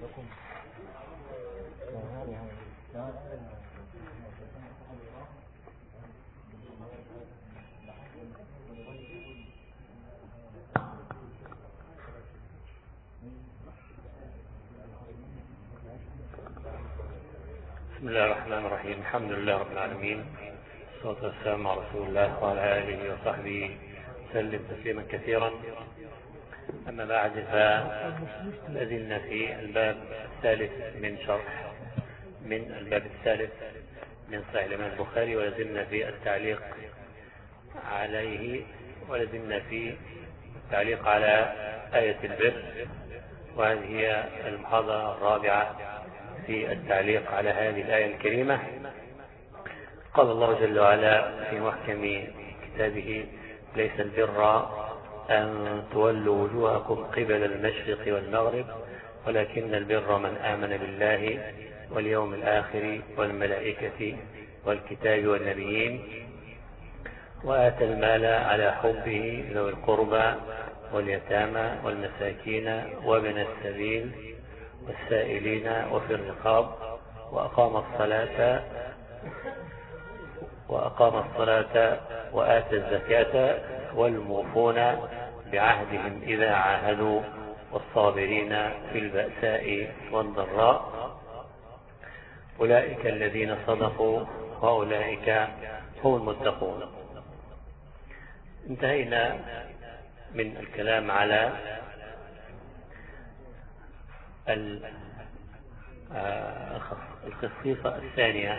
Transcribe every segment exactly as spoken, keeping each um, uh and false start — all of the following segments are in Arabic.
بسم الله الرحمن الرحيم. الحمد لله رب العالمين، والصلاة والسلام على رسول الله وعلى آله وصحبه وسلم تسليما كثيرا. أما بعد، فلازلنا في الباب الثالث من شرح من الباب الثالث من صحيح الإمام البخاري، ولازلنا في التعليق عليه، ولازلنا في التعليق على آية البر، وهذه هي المحاضرة الرابعة في التعليق على هذه الآية الكريمة. قال الله جل وعلا في محكم كتابه: ليس البر أن تولوا وجوهكم قبل المشرق والمغرب، ولكن البر من آمن بالله واليوم الآخر والملائكة والكتاب والنبيين، وآتى المال على حبه ذوي القربى واليتامى والمساكين وابن السبيل والسائلين وفي الرقاب، وأقام الصلاة وأقام الصلاة وآتى الزكاة والموفون بعهدهم إذا عاهدوا والصابرين في البأساء والضراء، أولئك الذين صدقوا وأولئك هم المتقون. انتهينا من الكلام على الخصيصة الثانية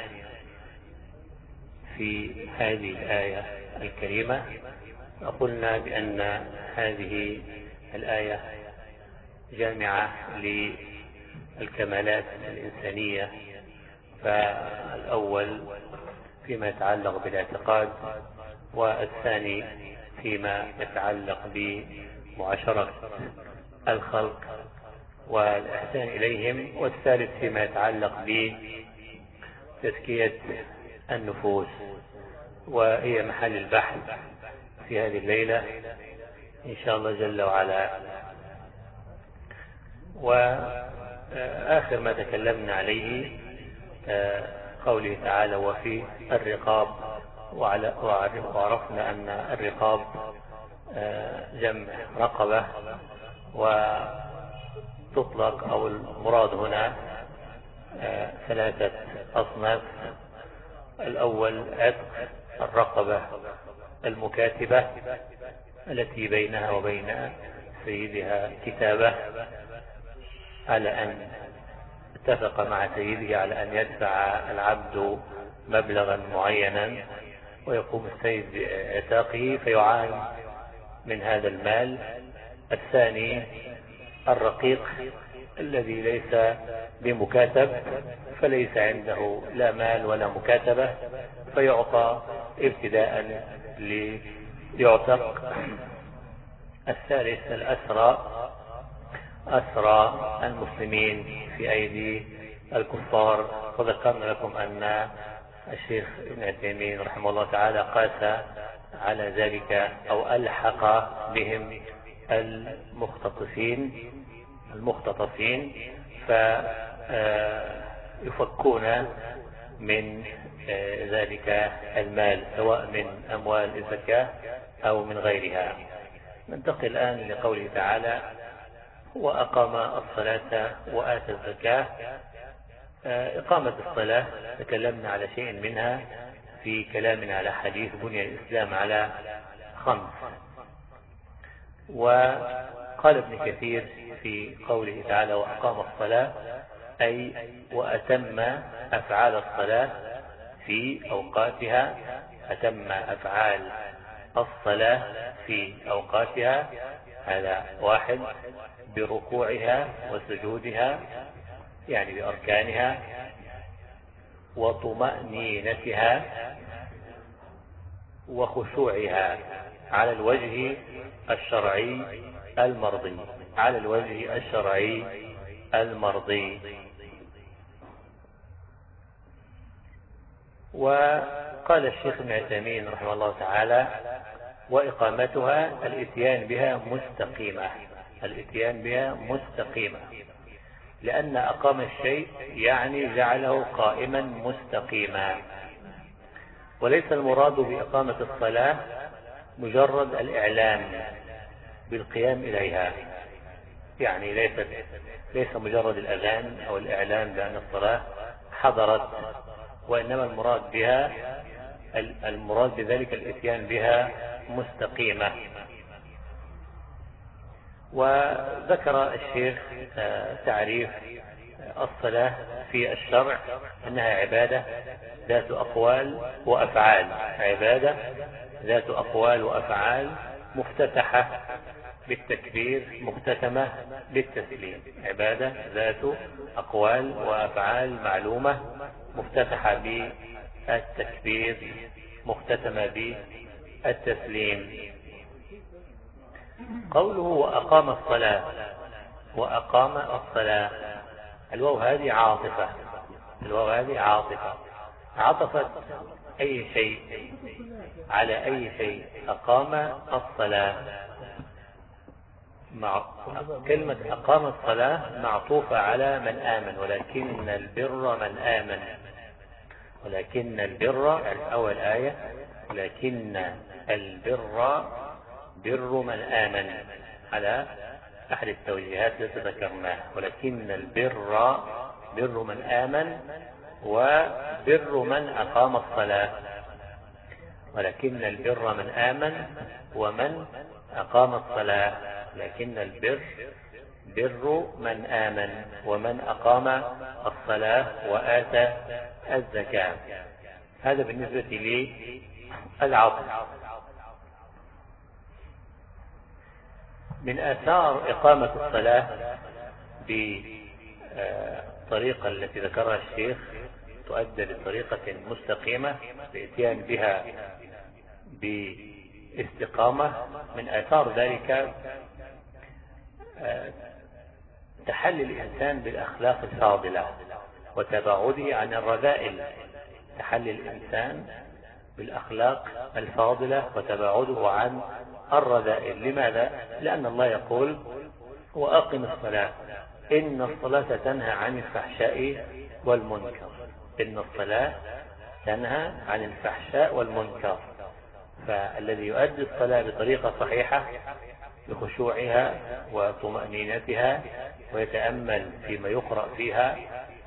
في هذه الآية الكريمة. قلنا بأن هذه الآية جامعة للكمالات الإنسانية، فالأول فيما يتعلق بالاعتقاد، والثاني فيما يتعلق بمعاشرة الخلق والإحسان إليهم، والثالث فيما يتعلق بتزكية النفوس، وهي محل البحث في هذه الليلة إن شاء الله جل وعلا. وآخر ما تكلمنا عليه قوله تعالى: وفي الرقاب، وعرفنا أن الرقاب جمع رقبة، وتطلق أو المراد هنا ثلاثة أصناف. الأول عتق الرقبة المكاتبة التي بينها وبين سيدها كتابة، على أن اتفق مع سيده على أن يدفع العبد مبلغا معينا، ويقوم السيد بعتاقه فيعان من هذا المال. الثاني الرقيق الذي ليس بمكاتب، فليس عنده لا مال ولا مكاتبة، فيعطى ابتداء ليعتق. الثالث الأسرى، أسرى المسلمين في أيدي الكفار. وذكرنا لكم أن الشيخ ابن عثيمين رحمه الله تعالى قاس على ذلك أو ألحق بهم المختطفين المختطفين فيفكون من ذلك المال، سواء من أموال الزكاة أو من غيرها. ننتقل الآن لقوله تعالى: وأقام الصلاة وآتى الزكاة. إقامة الصلاة تكلمنا على شيء منها في كلامنا على حديث بني الإسلام على خمس. وقال ابن كثير في قوله تعالى: وأقام الصلاة، أي وأتم أفعال الصلاة في أوقاتها، أتم أفعال الصلاة في أوقاتها. هذا واحد، بركوعها وسجودها، يعني بأركانها، وطمأنينتها وخشوعها على الوجه الشرعي المرضي، على الوجه الشرعي المرضي. وقال الشيخ ابن عثيمين رحمه الله تعالى: وإقامتها الإتيان بها مستقيمة، الإتيان بها مستقيمة. لأن أقام الشيء يعني جعله قائما مستقيما، وليس المراد بإقامة الصلاة مجرد الإعلام بالقيام إليها، يعني ليست ليس مجرد الأذان أو الإعلام بأن الصلاة حضرت، وإنما المراد بها المراد بذلك الإتيان بها مستقيمة. وذكر الشيخ تعريف الصلاة في الشرع أنها عبادة ذات أقوال وأفعال، عبادة ذات أقوال وأفعال مفتتحة بالتكبير مختتمة بالتسليم، عبادة ذات أقوال وأفعال معلومة مفتتحة بالتكبير مختتمة بالتسليم. قوله وأقام الصلاة، وأقام الصلاة، الواو هذه عاطفة، الواو هذه عاطفة عطفت أي شيء على أي شيء. أقام الصلاة، مع كلمة أقام الصلاة معطوفة على من آمن، ولكن البر من آمن، ولكن البر أول آية، ولكن البر بر من آمن على أحد التوجيهات التي ذكرناها، ولكن البر بر من آمن وبر من أقام الصلاة، ولكن البر من آمن ومن أقام الصلاة، لكن البر بر من آمن ومن أقام الصلاة وآتى الزكاة. هذا بالنسبة للعطف. من آثار إقامة الصلاة بالطريقة التي ذكرها الشيخ تؤدى بطريقة مستقيمة بإتيان بها باستقامة، من آثار ذلك تحلي الإنسان بالأخلاق الفاضلة وتباعده عن الرذائل، تحلي الإنسان بالأخلاق الفاضلة وتباعده عن الرذائل. لماذا؟ لأن الله يقول وأقم الصلاة إن الصلاة تنهى عن الفحشاء والمنكر، إن الصلاة تنهى عن الفحشاء والمنكر. فالذي يؤدي الصلاة بطريقة صحيحة بخشوعها وطمأنينتها ويتأمل فيما يقرأ فيها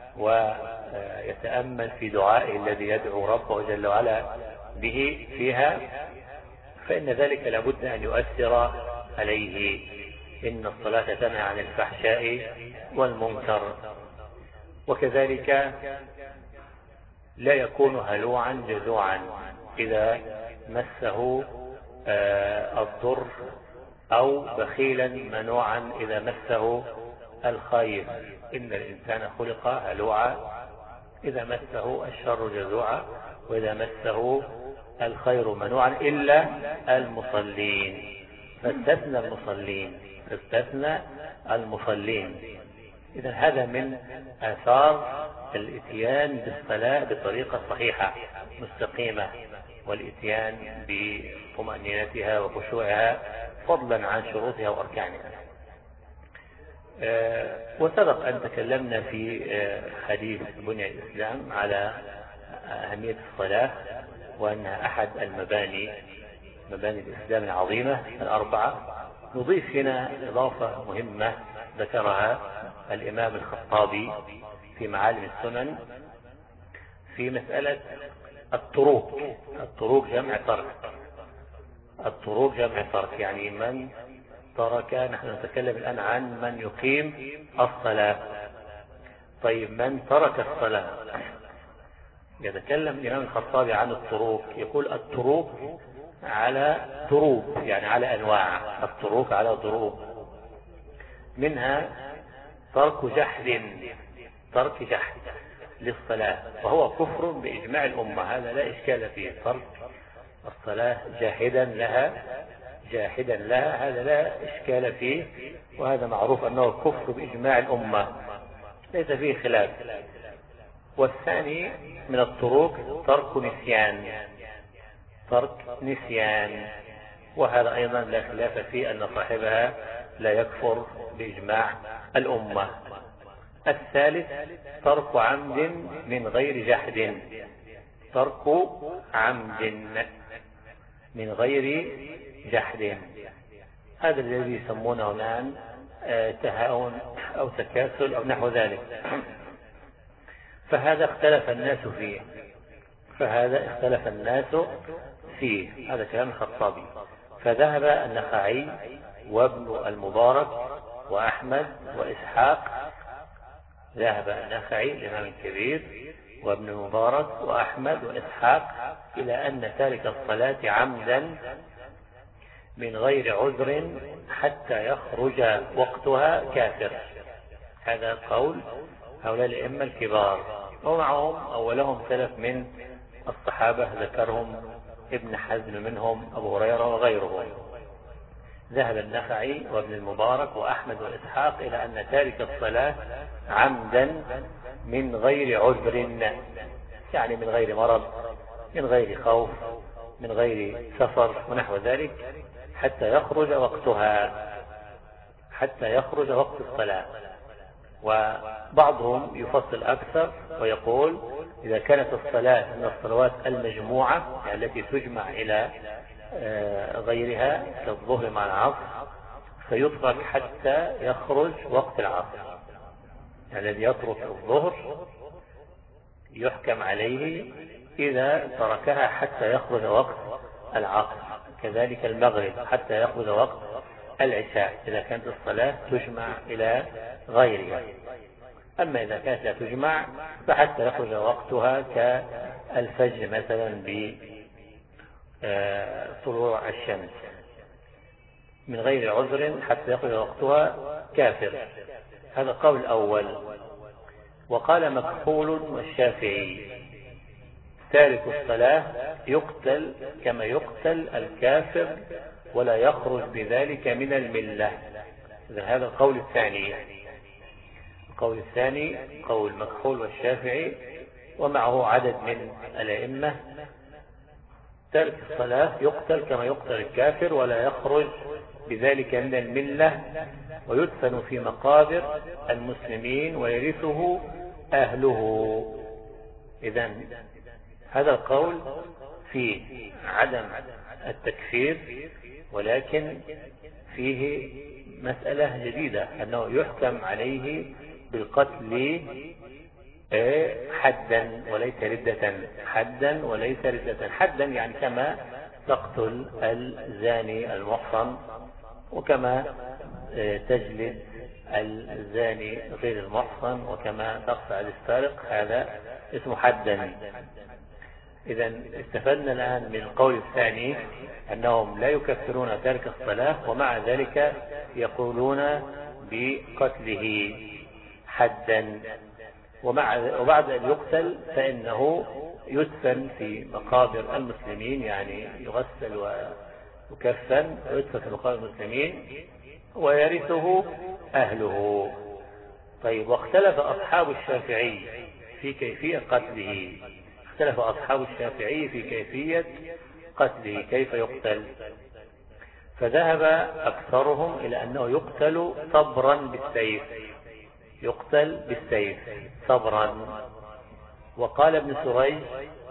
ويتأمل في دعائه الذي يدعو ربه جل وعلا به فيها، فإن ذلك لابد أن يؤثر عليه. إن الصلاة تنهى عن الفحشاء والمنكر. وكذلك لا يكون هلوعا جزوعا إذا مسه الضر، أو بخيلا منوعا إذا مسه الخير. إن الإنسان خلق هلوعا إذا مسه الشر جزوعا وإذا مسه الخير منوعا إلا المصلين، فاستثنى المصلين، فاستثنى المصلين. إذا هذا من آثار الإتيان بالصلاة بطريقة صحيحة مستقيمة، والإتيان بطمأنينتها وخشوعها فضلا عن شروطها وأركانها. أه وسبق أن تكلمنا في أه حديث بني الإسلام على أهمية الصلاة، وأنها أحد المباني مباني الإسلام العظيمة الأربعة. نضيف هنا إضافة مهمة ذكرها الإمام الخطابي في معالم السنن في مسألة الطروق. الطروق جمع ترك، الطروق جمع ترك، يعني من ترك. نحن نتكلم الآن عن من يقيم الصلاة. طيب من ترك الصلاة؟ يتكلم الإمام الخطابي عن الطروق، يقول الطروق على ضروب، يعني على أنواع. الطروق على ضروب، منها ترك جحد، ترك جحد للصلاة، وهو كفر بإجماع الأمة، هذا لا إشكال فيه. ترك الصلاة جاحدا لها جاحدا لها هذا لا إشكال فيه، وهذا معروف أنه كفر بإجماع الأمة ليس فيه خلاف. والثاني من الطرق ترك نسيان، ترك نسيان، وهذا أيضا لا خلاف فيه أن صاحبها لا يكفر بإجماع الأمة. الثالث ترك عمد من غير جحد، ترك عمد من غير جحد، هذا الذي يسمونه الآن تهاون أو تكاسل أو نحو ذلك. فهذا اختلف الناس فيه فهذا اختلف الناس فيه هذا كلام الخطابي. فذهب النخعي وابن المبارك وأحمد وإسحاق، ذهب النخعي الإمام الكبير وابن المبارك وأحمد وإسحاق إلى أن تارك الصلاة عمدا من غير عذر حتى يخرج وقتها كافر. هذا قول هؤلاء الأئمة الكبار، ومعهم أولهم سلف من الصحابة ذكرهم ابن حزم منهم أبو هريرة وغيرهم. ذهب النخعي وابن المبارك وأحمد وإسحاق إلى أن تارك الصلاة عمدا من غير عذر، يعني من غير مرض، من غير خوف، من غير سفر ونحو ذلك، حتى يخرج وقتها حتى يخرج وقت الصلاة. وبعضهم يفصل أكثر ويقول إذا كانت الصلاة من الصلوات المجموعة يعني التي تجمع إلى غيرها كالظهر مع العصر فيترك حتى يخرج وقت العصر، يعني الذي يترك الظهر يحكم عليه إذا تركها حتى يخرج وقت العصر، كذلك المغرب حتى يخرج وقت العشاء إذا كانت الصلاة تجمع إلى غيرها. أما إذا كانت لا تجمع فحتى يخرج وقتها كالفجر مثلا بطلوع الشمس من غير عذر حتى يخرج وقتها كافر. هذا قول أول. وقال مكحول والشافعي تارك الصلاة يقتل كما يقتل الكافر ولا يخرج بذلك من الملة. هذا القول الثاني. القول الثاني قول مكحول والشافعي ومعه عدد من الأئمة، تارك الصلاة يقتل كما يقتل الكافر ولا يخرج بذلك من الملة ويدفن في مقابر المسلمين ويرثه أهله. إذن هذا القول فيه عدم التكفير، ولكن فيه مسألة جديدة أنه يحكم عليه بالقتل حدا وليس ردة، حدا وليس ردة. حدا يعني كما تقتل الزاني المحصن وكما تجلد الزاني غير المحصن وكما تقطع السارق، هذا اسمه حدا. إذا استفدنا الآن من القول الثاني أنهم لا يكفرون تارك الصلاة ومع ذلك يقولون بقتله حدا، ومع وبعد أن يقتل فإنه يدفن في مقابر المسلمين، يعني يغسل ويكفن ويدفن في مقابر المسلمين ويرثه أهله. طيب، واختلف أصحاب الشافعي في كيفية قتله. اختلف أصحاب الشافعي في كيفية قتله، كيف يقتل. فذهب أكثرهم إلى أنه يقتل صبرا بالسيف، يقتل بالسيف صبرا. وقال ابن سريج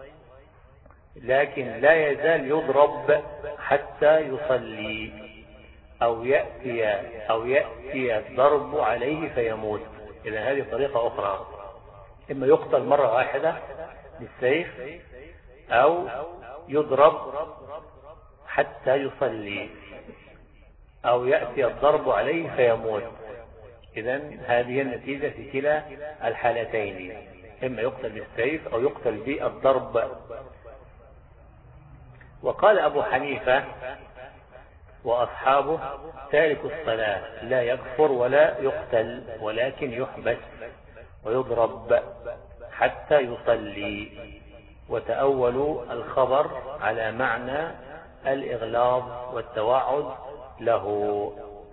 لكن لا يزال يضرب حتى يصلي أو يأتي أو يأتي الضرب عليه فيموت. إذا هذه طريقة أخرى، إما يقتل مرة واحدة بالسيف أو يضرب حتى يصلي أو يأتي الضرب عليه فيموت. إذن هذه النتيجة في كلا الحالتين، إما يقتل بالسيف أو يقتل بالضرب. وقال أبو حنيفة وأصحابه تارك الصلاة لا يكفر ولا يقتل ولكن يحبس ويضرب حتى يصلي، وتأولوا الخبر على معنى الإغلاظ والتوعد له.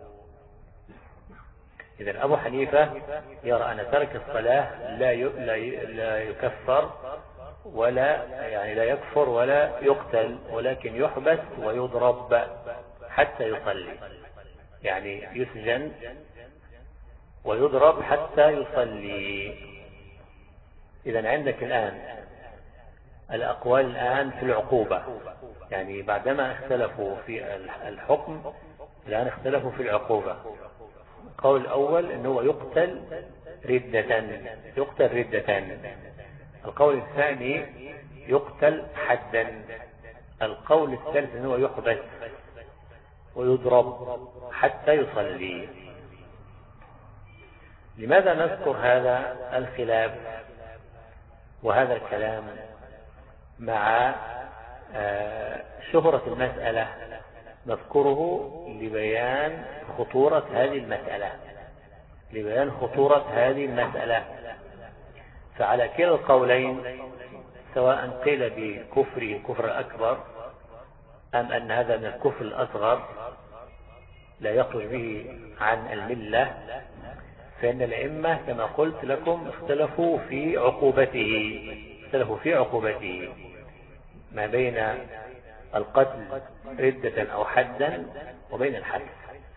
إذن أبو حنيفة يرى أن ترك الصلاة لا لا يكفر ولا يعني لا يكفر ولا يقتل ولكن يحبس ويضرب حتى يصلي، يعني يسجن ويضرب حتى يصلي. إذن عندك الآن الأقوال الآن في العقوبة، يعني بعدما اختلفوا في الحكم الآن اختلفوا في العقوبة. القول الأول أنه يقتل ردة، يقتل ردة. القول الثاني يقتل حدا. القول الثالث أنه يحبس ويضرب حتى يصلي. لماذا نذكر هذا الخلاف وهذا الكلام مع شهرة المسألة؟ نذكره لبيان خطورة هذه المسألة، لبيان خطورة هذه المسألة. فعلى كلا القولين، سواء قيل بكفر كفر أكبر أم أن هذا من الكفر الأصغر لا يخرج به عن الملة، فإن الأئمة كما قلت لكم اختلفوا في عقوبته، اختلفوا في عقوبته ما بين القتل ردة أو حدا وبين الحد.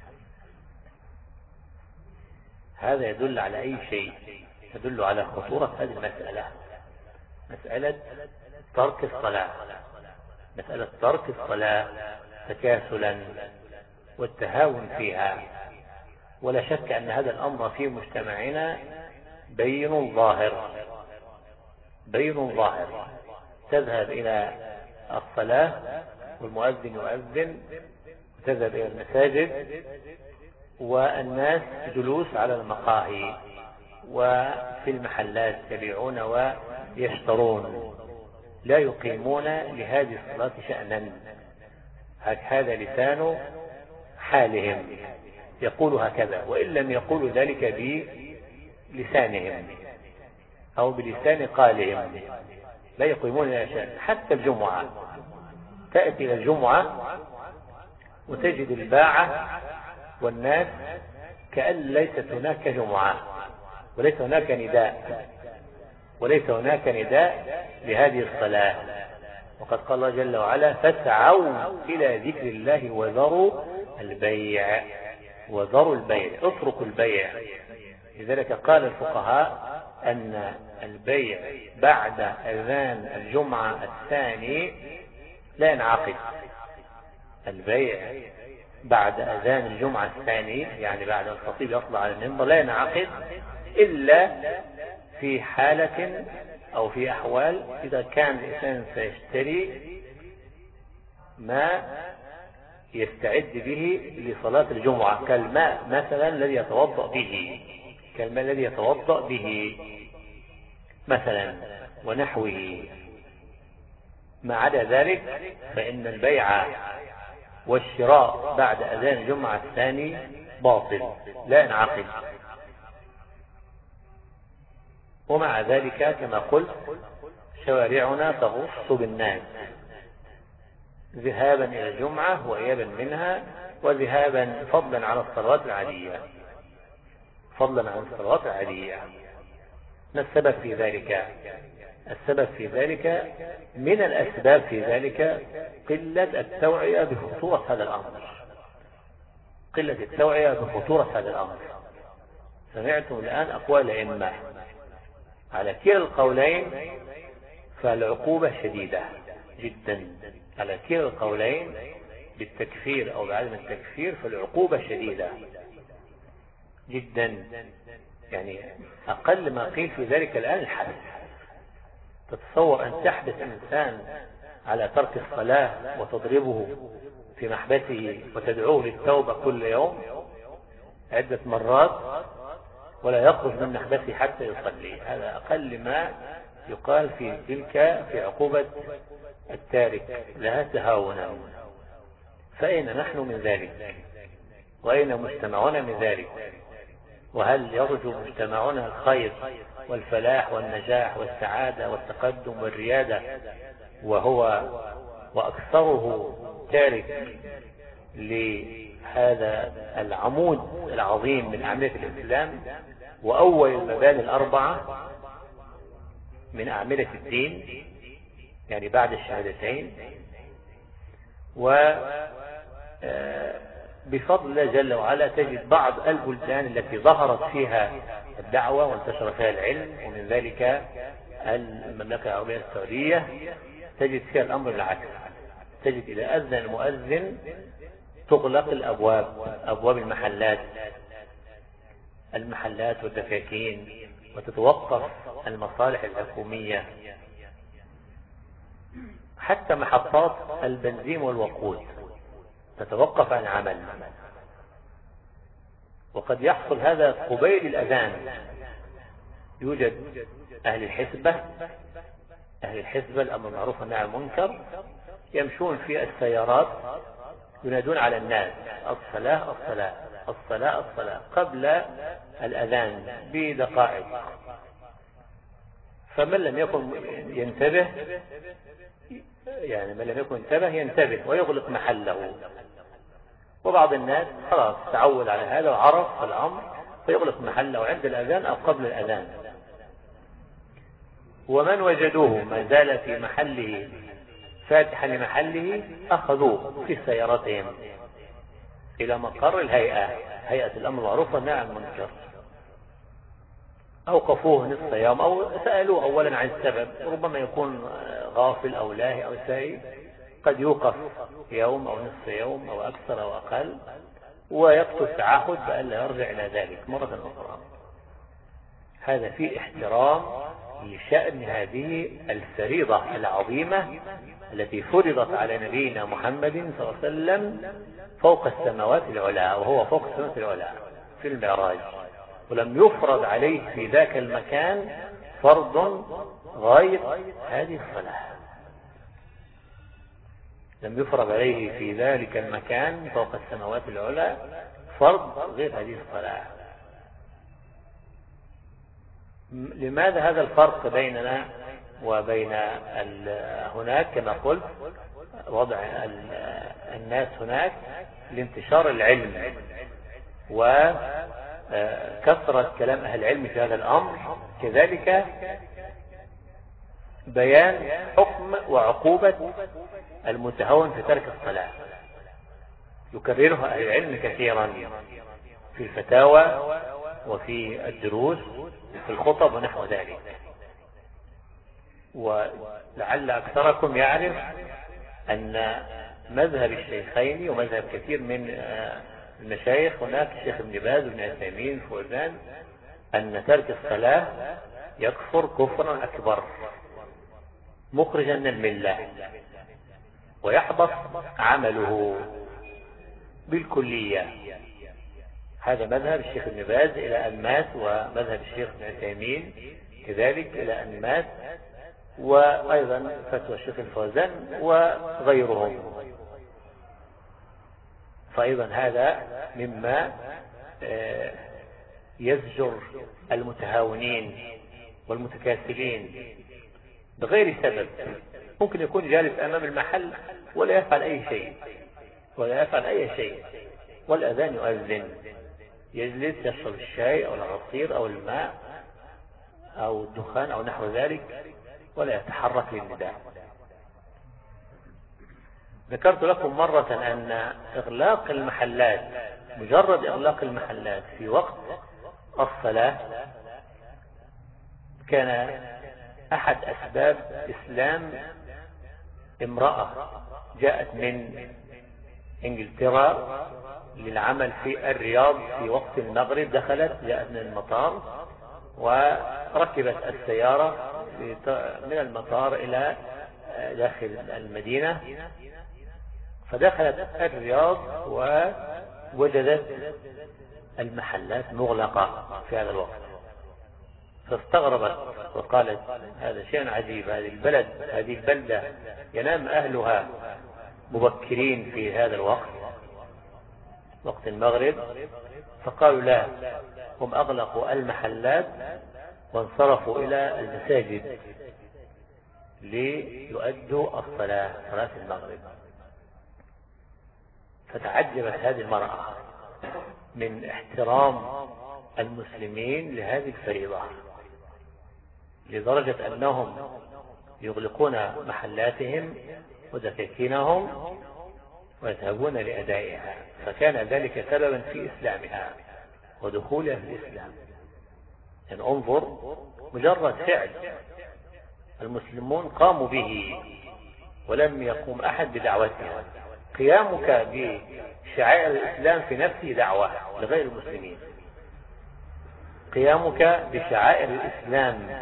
هذا يدل على أي شيء؟ يدل على خطورة هذه المسألة، مسألة ترك الصلاة، مسألة ترك الصلاة تكاسلا والتهاون فيها. ولا شك أن هذا الأمر في مجتمعنا بين ظاهر، بين ظاهر. تذهب إلى الصلاة والمؤذن يؤذن، تذهب إلى المساجد والناس جلوس على المقاهي وفي المحلات يبيعون ويشترون، لا يقيمون لهذه الصلاة شأنا. هذا لسان حالهم، يقول هكذا، وإن لم يقولوا ذلك بلسانهم أو بلسان قالهم، لا يقيمون لها شأن. حتى الجمعة، تأتي إلى الجمعة وتجد الباعة والناس كأن ليست هناك جمعة، وليس هناك نداء، وليس هناك نداء لهذه الصلاة. وقد قال الله جل وعلا: فاسعوا إلى ذكر الله وذروا البيع، وذروا البيع، اتركوا البيع. لذلك قال الفقهاء أن البيع بعد أذان الجمعة الثاني لا ينعقد. البيع بعد أذان الجمعة الثاني، يعني بعد الخطيب يطلع على المنبر، لا ينعقد إلا في حالة أو في أحوال إذا كان الإنسان سيشتري ما يستعد به لصلاة الجمعة، كالماء مثلا الذي يتوضأ به، كالماء الذي يتوضأ به مثلا ونحوه. ما عدا ذلك فإن البيع والشراء بعد أذان الجمعة الثاني باطل، لا ينعقد. ومع ذلك كما قلت شوارعنا تغص بالناس ذهابا إلى الجمعة وإيابا منها، وذهابا فضلا عن الصلوات العادية، فضلا عن الصلوات العادية. ما السبب في ذلك؟ السبب في ذلك، من الأسباب في ذلك قلة التوعية بخطورة هذا الأمر، قلة التوعية بخطورة هذا الأمر. سمعتم الآن أقوال الأئمة على كلا القولين، فالعقوبة شديدة جدا. على كلا القولين بالتكفير أو بعدم التكفير فالعقوبة شديدة جدا. يعني أقل ما قيل في ذلك الآن الحبس. تتصور أن تحبس إنسان على ترك الصلاة وتضربه في محبسه وتدعوه للتوبة كل يوم عدة مرات ولا يخرج من محبسه حتى يصلي؟ هذا أقل ما يقال في تلك في عقوبة التارك لها تهاونا. فأين نحن من ذلك؟ وأين مجتمعنا من ذلك؟ وهل يرجو مجتمعنا الخير والفلاح والنجاح والسعادة والتقدم والريادة وهو وأكثره تارك لهذا العمود العظيم من أعمدة الإسلام وأول المباني الأربعة من أعمدة الدين، يعني بعد الشهادتين، ومن بفضل الله جل وعلا تجد بعض البلدان التي ظهرت فيها الدعوة وانتشر فيها العلم، ومن ذلك المملكة العربية السعودية، تجد فيها الأمر العكس. تجد إذا أذن المؤذن تغلق الأبواب، أبواب المحلات المحلات والدكاكين، وتتوقف المصالح الحكومية، حتى محطات البنزين والوقود تتوقف عن العمل. وقد يحصل هذا قبيل الأذان. يوجد أهل الحسبة أهل الحسبة الأمر معروف والنهي عن المنكر، يمشون في السيارات ينادون على الناس الصلاة الصلاة الصلاة الصلاة قبل الأذان بدقائق. فمن لم يكن ينتبه يعني من لم يكن ينتبه ينتبه ويغلق محله. وبعض الناس خلاص تعود على هذا وعرف الأمر فيغلق محله عند الأذان أو قبل الأذان. ومن وجدوه ما زال في محله فاتحا لمحله أخذوه في سيارتهم إلى مقر الهيئة، هيئة الأمر المعروف والنهي عن المنكر. أوقفوه نصف يوم أو سألوه أولا عن السبب، ربما يكون غافل أو لاهي أو ساهي، قد يوقف يوم أو نصف يوم أو أكثر أو أقل، ويكتب تعهد بأن لا يرجع إلى ذلك مرة أخرى. هذا فيه احترام لشأن هذه الفريضة العظيمة التي فرضت على نبينا محمد صلى الله عليه وسلم فوق السماوات العلى، وهو فوق السماوات العلى في المعراج، ولم يفرض عليه في ذاك المكان فرض غير هذه الصلاة. لم يفرض عليه في ذلك المكان فوق السماوات العلى فرض غير هذه الصلاة. لماذا هذا الفرق بيننا وبين هناك؟ كما قلت وضع الناس هناك لانتشار العلم وكثرة كلام أهل العلم في هذا الأمر، كذلك بيان حكم وعقوبة المتهاون في ترك الصلاة، يكررها أهل العلم كثيرا في الفتاوى وفي الدروس في الخطب ونحو ذلك. ولعل أكثركم يعرف أن مذهب الشيخين ومذهب كثير من المشايخ هناك الشيخ ابن باز وابن عثيمين فوزان أن ترك الصلاة يكفر كفرا أكبر مخرجا من الملة ويحبط عمله بالكلية. هذا مذهب الشيخ ابن باز إلى أن مات، ومذهب الشيخ ابن عثيمين كذلك إلى أن مات، وأيضا فتوى الشيخ الفوزان وغيرهم. فأيضا هذا مما يزجر المتهاونين والمتكاسلين بغير سبب. ممكن يكون جالس أمام المحل ولا يفعل أي شيء ولا يفعل أي شيء والأذان يؤذن، يجلس يشرب الشاي أو العصير أو الماء أو الدخان أو نحو ذلك ولا يتحرك للنداء. ذكرت لكم مرة أن إغلاق المحلات، مجرد إغلاق المحلات في وقت الصلاة، كان أحد أسباب إسلام امرأة جاءت من إنجلترا للعمل في الرياض في وقت المغرب. دخلت جاءت من المطار وركبت السيارة من المطار إلى داخل المدينة، فدخلت الرياض ووجدت المحلات مغلقة في هذا الوقت، فاستغربت وقالت هذا شيء عجيب، هذه البلد هذه البلدة ينام أهلها مبكرين في هذا الوقت وقت المغرب. فقالوا لا، هم أغلقوا المحلات وانصرفوا إلى المساجد ليؤدوا الصلاة صلاة المغرب. فتعجبت هذه المرأة من احترام المسلمين لهذه الفريضة، لدرجة أنهم يغلقون محلاتهم ودكاكينهم ويذهبون لأدائها، فكان ذلك سببا في إسلامها ودخولها في الإسلام. يعني انظر، مجرد فعل المسلمون قاموا به ولم يقوم أحد بدعوتها. قيامك بشعائر الإسلام في نفسه دعوة لغير المسلمين. قيامك بشعائر الإسلام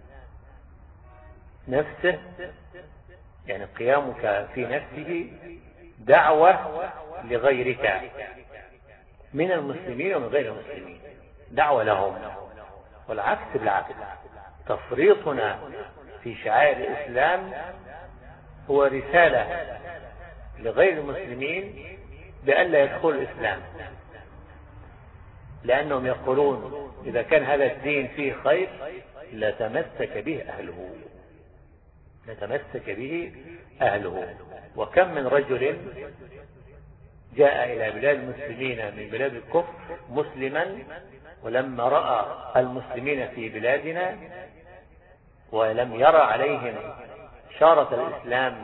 نفسه، يعني قيامك في نفسه دعوة لغيرك من المسلمين ومن غير المسلمين، دعوة لهم. والعكس بالعكس، تفريطنا في شعائر الإسلام هو رسالة لغير المسلمين بأن لا يدخل الإسلام، لأنهم يقولون إذا كان هذا الدين فيه خير لتمسك به أهله، لتمسك به أهله. وكم من رجل جاء إلى بلاد المسلمين من بلاد الكفر مسلما، ولما رأى المسلمين في بلادنا ولم يرى عليهم شارة الإسلام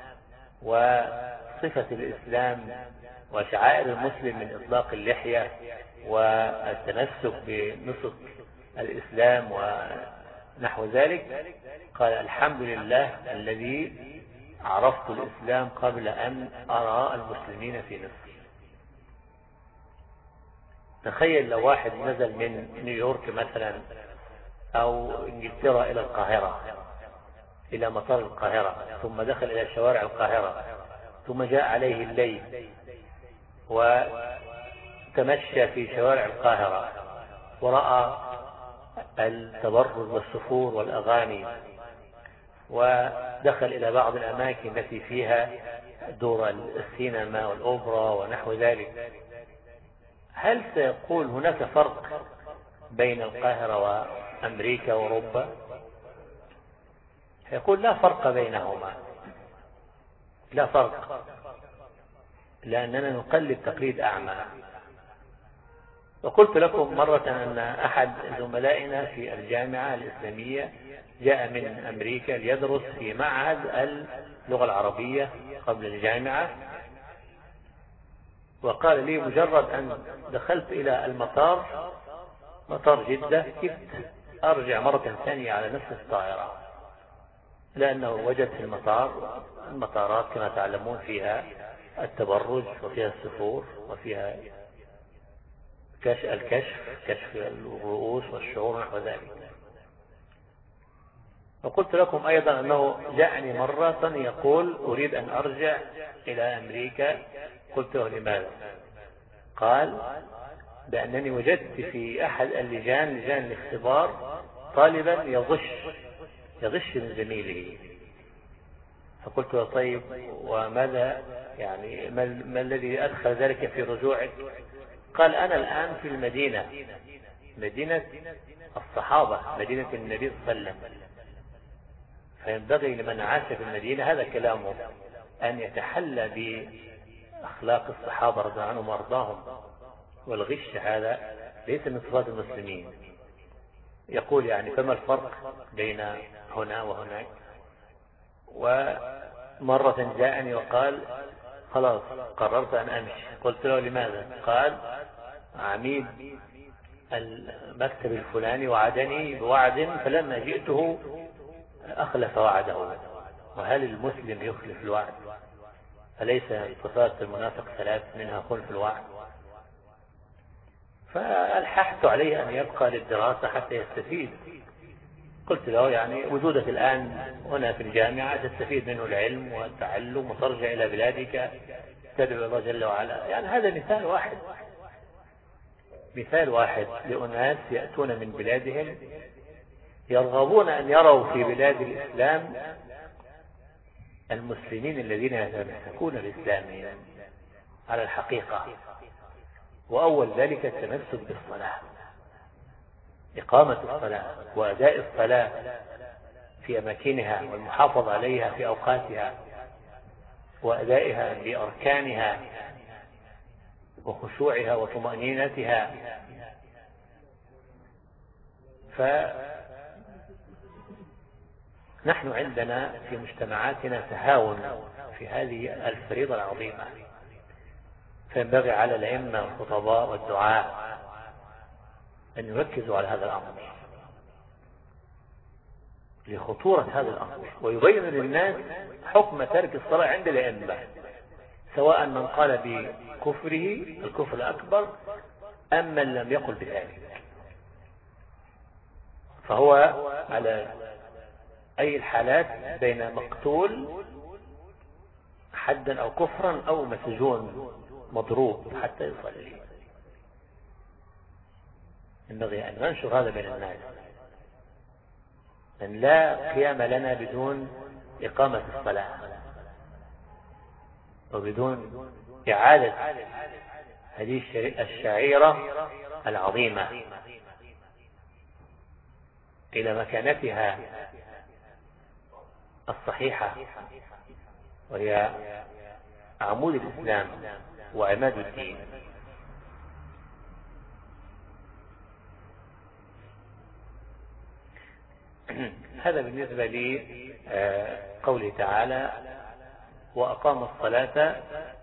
وصفة الإسلام وشعائر المسلم من إطلاق اللحية والتمسك بنسك الإسلام ونحو ذلك، قال الحمد لله الذي عرفت الإسلام قبل أن أرى المسلمين في نفسي. تخيل لو واحد نزل من نيويورك مثلا أو إنجلترا إلى القاهرة، إلى مطار القاهرة، ثم دخل إلى شوارع القاهرة، ثم جاء عليه الليل وتمشى في شوارع القاهرة ورأى التبرج والسفور والأغاني، ودخل إلى بعض الأماكن التي فيها دور السينما والأوبرا ونحو ذلك، هل سيقول هناك فرق بين القاهرة وأمريكا وأوروبا؟ يقول لا فرق بينهما، لا فرق، لأننا نقلد تقليد أعمى. وقلت لكم مرة أن أحد زملائنا في الجامعة الإسلامية جاء من أمريكا ليدرس في معهد اللغة العربية قبل الجامعة، وقال لي مجرد أن دخلت إلى المطار، مطار جدة، كنت أرجع مرة ثانية على نفس الطائرة، لأنه وجد في المطار المطارات كما تعلمون فيها التبرج وفيها السفور وفيها الكشف، كشف الرؤوس والشعور نحو ذلك. وقلت لكم أيضا أنه جاءني مرة يقول أريد أن أرجع إلى أمريكا. قلت له لماذا؟ قال بأنني وجدت في أحد اللجان، لجان الاختبار، طالبا يغش يغش من زميله. فقلت له طيب وماذا يعني ما, ما الذي أدخل ذلك في رجوعك؟ قال أنا الآن في المدينة، مدينة الصحابة، مدينة النبي صلى الله عليه وسلم، فينبغي لمن عاش في المدينة، هذا كلامه، أن يتحلى بأخلاق الصحابة رضي الله عنهم وارضاهم، والغش هذا ليس من صفات المسلمين. يقول يعني فما الفرق بين هنا وهناك؟ ومرة جاءني وقال خلاص قررت أن أمشي. قلت له لماذا؟ قال عميد المكتب الفلاني وعدني بوعد فلما جئته أخلف وعده، وهل المسلم يخلف الوعد؟ أليس صفات المنافق ثلاث منها خلف الوعد؟ فألححت عليه أن يبقى للدراسة حتى يستفيد. قلت له يعني وجودك الآن هنا في الجامعة تستفيد منه العلم والتعلم، وترجع إلى بلادك تدعو الله جل وعلا. يعني هذا مثال واحد، مثال واحد لأناس يأتون من بلادهم يرغبون أن يروا في بلاد الإسلام المسلمين الذين يتمسكون بإسلامهم على الحقيقة. وأول ذلك التمسك بالصلاة، إقامة الصلاة وأداء الصلاة في أماكنها والمحافظة عليها في أوقاتها وأدائها بأركانها وخشوعها وطمأنينتها. فنحن عندنا في مجتمعاتنا تهاون في هذه الفريضة العظيمة، فينبغي على الأئمة والخطباء والدعاء أن يركزوا على هذا الأمر لخطورة هذا الأمر، ويبين للناس حكم ترك الصلاة عند الأئمة، سواء من قال بكفره الكفر الأكبر أم من لم يقل بذلك، فهو على أي الحالات بين مقتول حدا أو كفرا أو مسجون مضروب حتى يصلي. ينبغي أن ننشر هذا بين الناس، أن لا قيام لنا بدون إقامة الصلاة وبدون إعادة هذه الشعيرة العظيمة إلى مكانتها الصحيحة، وهي عمود الإسلام وعماد الدين. هذا بالنسبة لقوله تعالى وأقام الصلاة،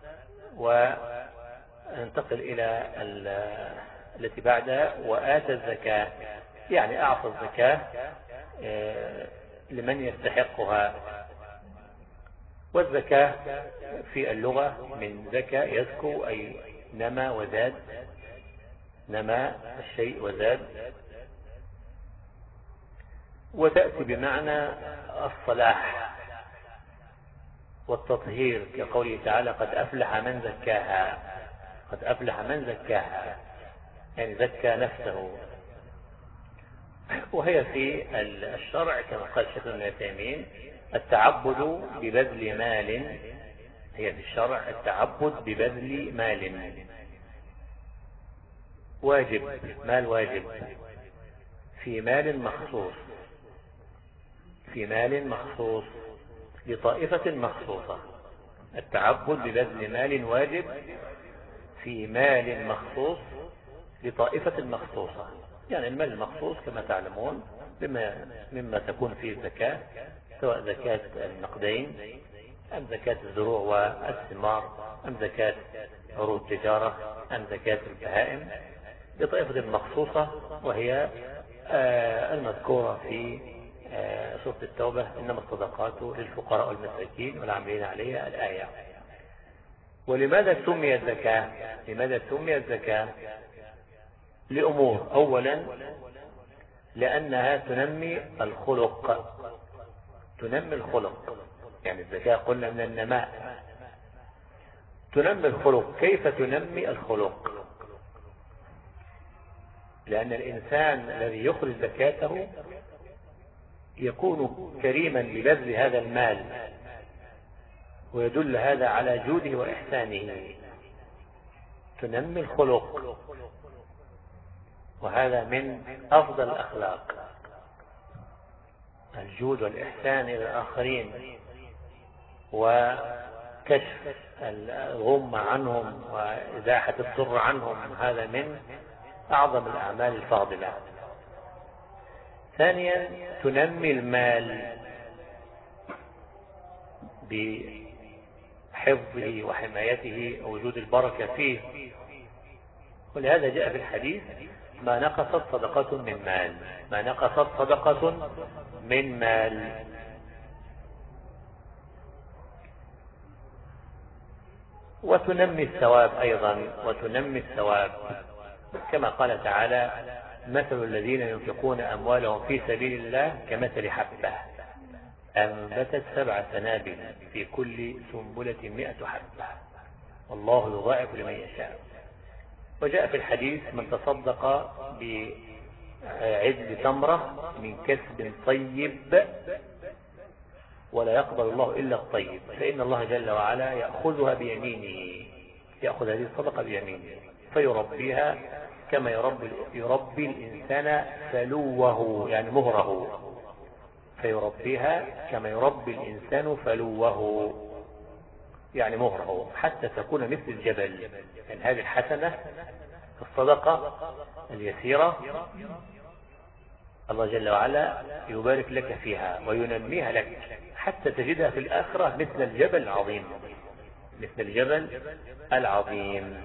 وننتقل إلى التي بعدها وآتى الزكاة، يعني أعطى الزكاة لمن يستحقها. والزكاة في اللغة من زكاة يزكو أي نما وزاد، نما الشيء وزاد، وتأتي بمعنى الصلاح والتطهير كقوله تعالى قد أفلح من زكاها، قد أفلح من زكاها يعني زكى نفسه. وهي في الشرع كما قال الشيخ ابن عثيمين التعبد ببذل مال، هي في الشرع التعبد ببذل مال واجب، مال واجب في مال مخصوص، في مال مخصوص لطائفة مخصوصة. التعبد ببذل مال واجب في مال مخصوص لطائفة مخصوصة، يعني المال المخصوص كما تعلمون بما مما تكون فيه الزكاة، سواء زكاة النقدين أم زكاة الزروع والثمار أم زكاة عروض التجارة أم زكاة البهائم، لطائفة مخصوصة، وهي المذكورة في سورة التوبة إنما الصدقات للفقراء والمساكين والعاملين عليها الآية. ولماذا سميت زكاة؟ لماذا سميت زكاة؟ لأمور. أولا لأنها تنمي الخلق، تنمي الخلق، يعني الزكاة قلنا من النماء، تنمي الخلق. كيف تنمي الخلق؟ لأن الإنسان الذي يخرج زكاته يكون كريما ببذل هذا المال، ويدل هذا على جوده وإحسانه. تنمي الخلق، وهذا من أفضل الأخلاق، الجود والإحسان إلى الآخرين وكشف الغم عنهم وإزاحة الضر عنهم، هذا من أعظم الأعمال الفاضلة. ثانيا تنمي المال بحفظه وحمايته ووجود البركة فيه، ولهذا جاء في الحديث ما نقصت صدقة من مال، ما نقصت صدقة من مال. وتنمي الثواب أيضا، وتنمي الثواب كما قال تعالى مثل الذين ينفقون أموالهم في سبيل الله كمثل حبة أنبتت سبع سنابل في كل سنبلة مئة حبة والله يضاعف لمن يشاء. وجاء في الحديث من تصدق بعدل تمرة من كسب طيب ولا يقبل الله إلا الطيب فإن الله جل وعلا يأخذها بيمينه، يأخذ هذه الصدقة بيمينه فيربيها كما يربي, يربي الإنسان فلوه، يعني مهره، فيربيها كما يربي الإنسان فلوه يعني مهره حتى تكون مثل الجبل. يعني هذه الحسنة الصدقة اليسيرة الله جل وعلا يبارك لك فيها وينميها لك حتى تجدها في الآخرة مثل الجبل العظيم، مثل الجبل العظيم.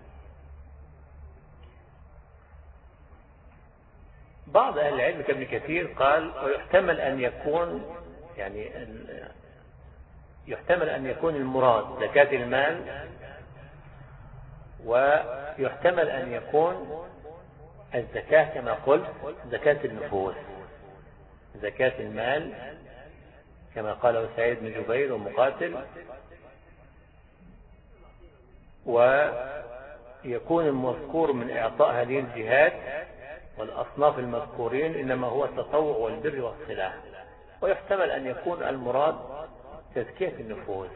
بعض أهل العلم كابن كثير قال ويحتمل أن يكون يعني يحتمل أن يكون المراد زكاة المال، ويحتمل أن يكون الزكاة كما قلت زكاة النفوس، زكاة المال كما قاله سعيد بن جبير ومقاتل، ويكون المذكور من إعطاء هذه الجهات والأصناف المذكورين إنما هو التطوع والبر والصلاح. ويحتمل أن يكون المراد تزكية النفوس،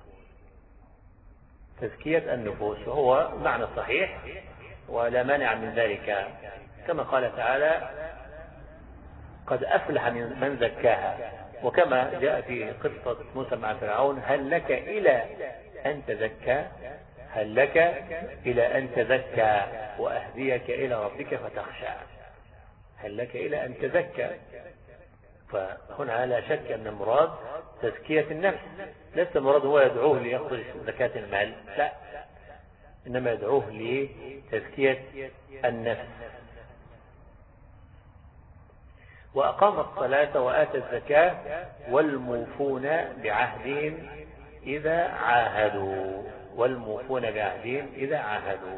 تزكية النفوس، وهو معنى صحيح ولا مانع من ذلك، كما قال تعالى قد أفلح من زكاها، وكما جاء في قصة موسى مع فرعون هل لك إلى أن تزكى، هل لك إلى أن تزكى وأهديك إلى ربك فتخشى، هل لك إلى أن تزكى. فهنا لا شك أن المراد تزكية النفس، ليس المراد هو يدعوه ليخرج زكاة المال، لا، إنما يدعوه لتزكية النفس. وأقام الصلاة وآتى الزكاة والموفون بعهدهم إذا عاهدوا، والموفون بعهدهم إذا عاهدوا.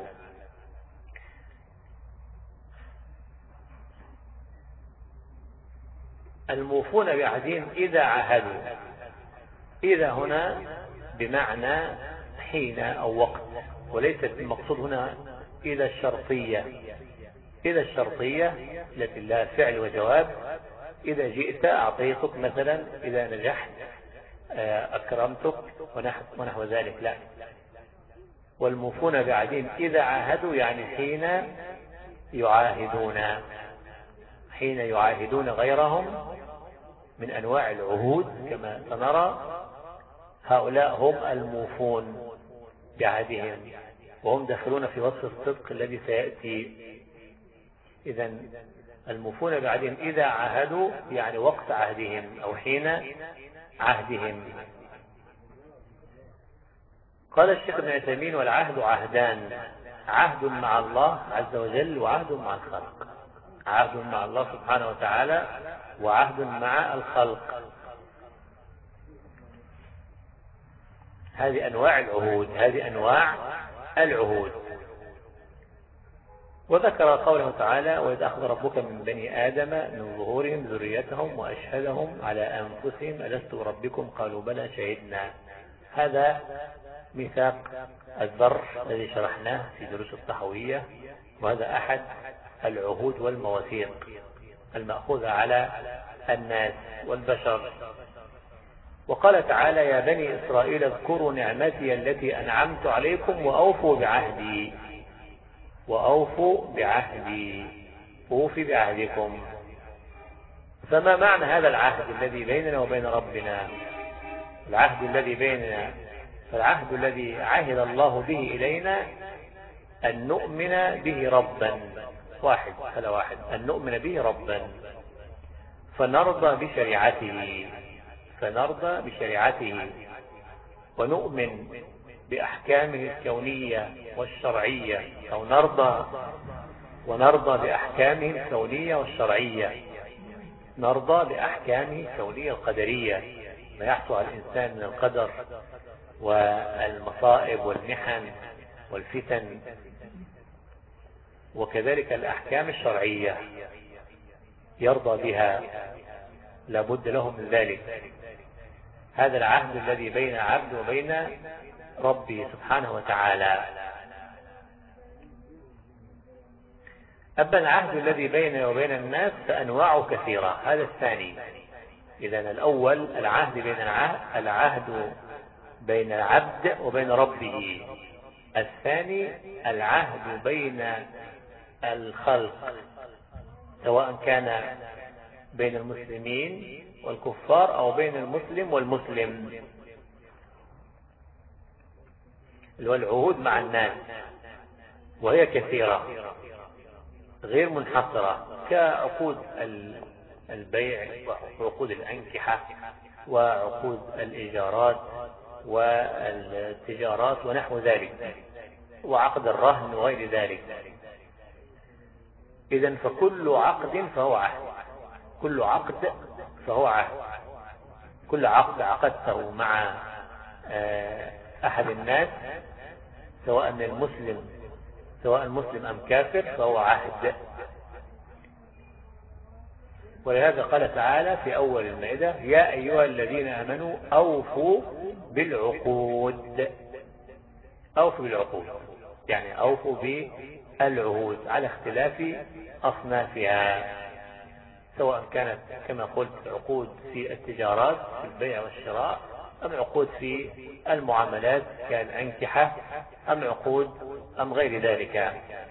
الموفون بعهدهم إذا عاهدوا، إذا هنا بمعنى حين أو وقت، وليست المقصود هنا إذا الشرطية، إذا الشرطية التي لها فعل وجواب، إذا جئت أعطيتك مثلا، إذا نجحت أكرمتك ونحو ذلك، لا. والموفون بعهدهم إذا عاهدوا يعني حين يعاهدون، حين يعاهدون غيرهم من أنواع العهود كما سنرى، هؤلاء هم الموفون بعهدهم، وهم داخلون في وصف الصدق الذي سيأتي. إذن الموفون بعهدهم إذا عاهدوا يعني وقت عهدهم أو حين عهدهم. قال الشيخ ابن عثيمين والعهد عهدان، عهد مع الله عز وجل وعهد مع الخلق، عهد مع الله سبحانه وتعالى وعهد مع الخلق. هذه أنواع العهود، هذه أنواع العهود. وذكر قوله تعالى وإذ أخذ ربك من بني آدم من ظهورهم ذريتهم وأشهدهم على أنفسهم ألست بربكم قالوا بلى شهدنا. هذا ميثاق الذر الذي شرحناه في دروس الطحوية، وهذا أحد العهود والمواثيق المأخوذة على الناس والبشر. وقال تعالى يا بني إسرائيل اذكروا نعمتي التي أنعمت عليكم وأوفوا بعهدي، وأوفوا بعهدي، أوفي بعهدكم. فما معنى هذا العهد الذي بيننا وبين ربنا؟ العهد الذي بيننا، فالعهد الذي عهد الله به إلينا أن نؤمن به ربا واحد، هذا واحد، أن نؤمن به ربا فنرضى بشريعته، فنرضى بشريعته ونؤمن بأحكامه الكونية والشرعية، أو نرضى ونرضى بأحكامه الكونية والشرعية، نرضى بأحكامه الكونية القدرية، ما يحصل على الإنسان من القدر والمصائب والمحن والفتن، وكذلك الأحكام الشرعية يرضى بها، لابد له من ذلك. هذا العهد الذي بين عبد وبين ربي سبحانه وتعالى. أما العهد الذي بيننا وبين الناس فأنواعه كثيرة، هذا الثاني. إذن الأول العهد بين العهد, العهد بين العبد وبين ربه. الثاني العهد بين الخلق، سواء كان بين المسلمين والكفار أو بين المسلم والمسلم، اللي هو العهود مع الناس، وهي كثيرة غير منحصرة، كعقود البيع وعقود الأنكحة وعقود الإيجارات والتجارات ونحو ذلك، وعقد الرهن وغير ذلك. إذن فكل عقد فهو عهد، كل عقد فهو عهد. كل عقد عقدته مع أحد الناس سواء المسلم سواء مسلم أم كافر فهو عهد. ولهذا قال تعالى في أول المائدة: يا أيها الذين آمنوا أوفوا بالعقود. أوفوا بالعقود يعني أوفوا بالعهود على اختلاف أصنافها، سواء كانت كما قلت عقود في التجارات في البيع والشراء، أم عقود في المعاملات كالأنكحة، أم عقود أم غير ذلك.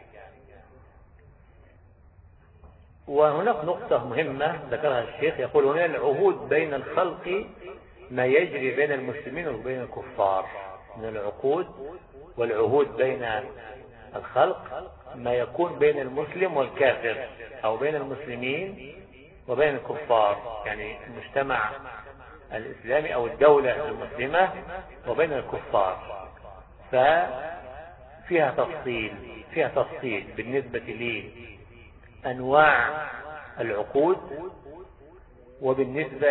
وهناك نقطة مهمة ذكرها الشيخ، يقول: هنا العهود بين الخلق ما يجري بين المسلمين وبين الكفار. من العقود والعهود بين الخلق ما يكون بين المسلم والكافر، أو بين المسلمين وبين الكفار، يعني المجتمع الإسلامي أو الدولة المسلمة وبين الكفار. ففيها تفصيل فيها تفصيل بالنسبة لأنواع العقود وبالنسبة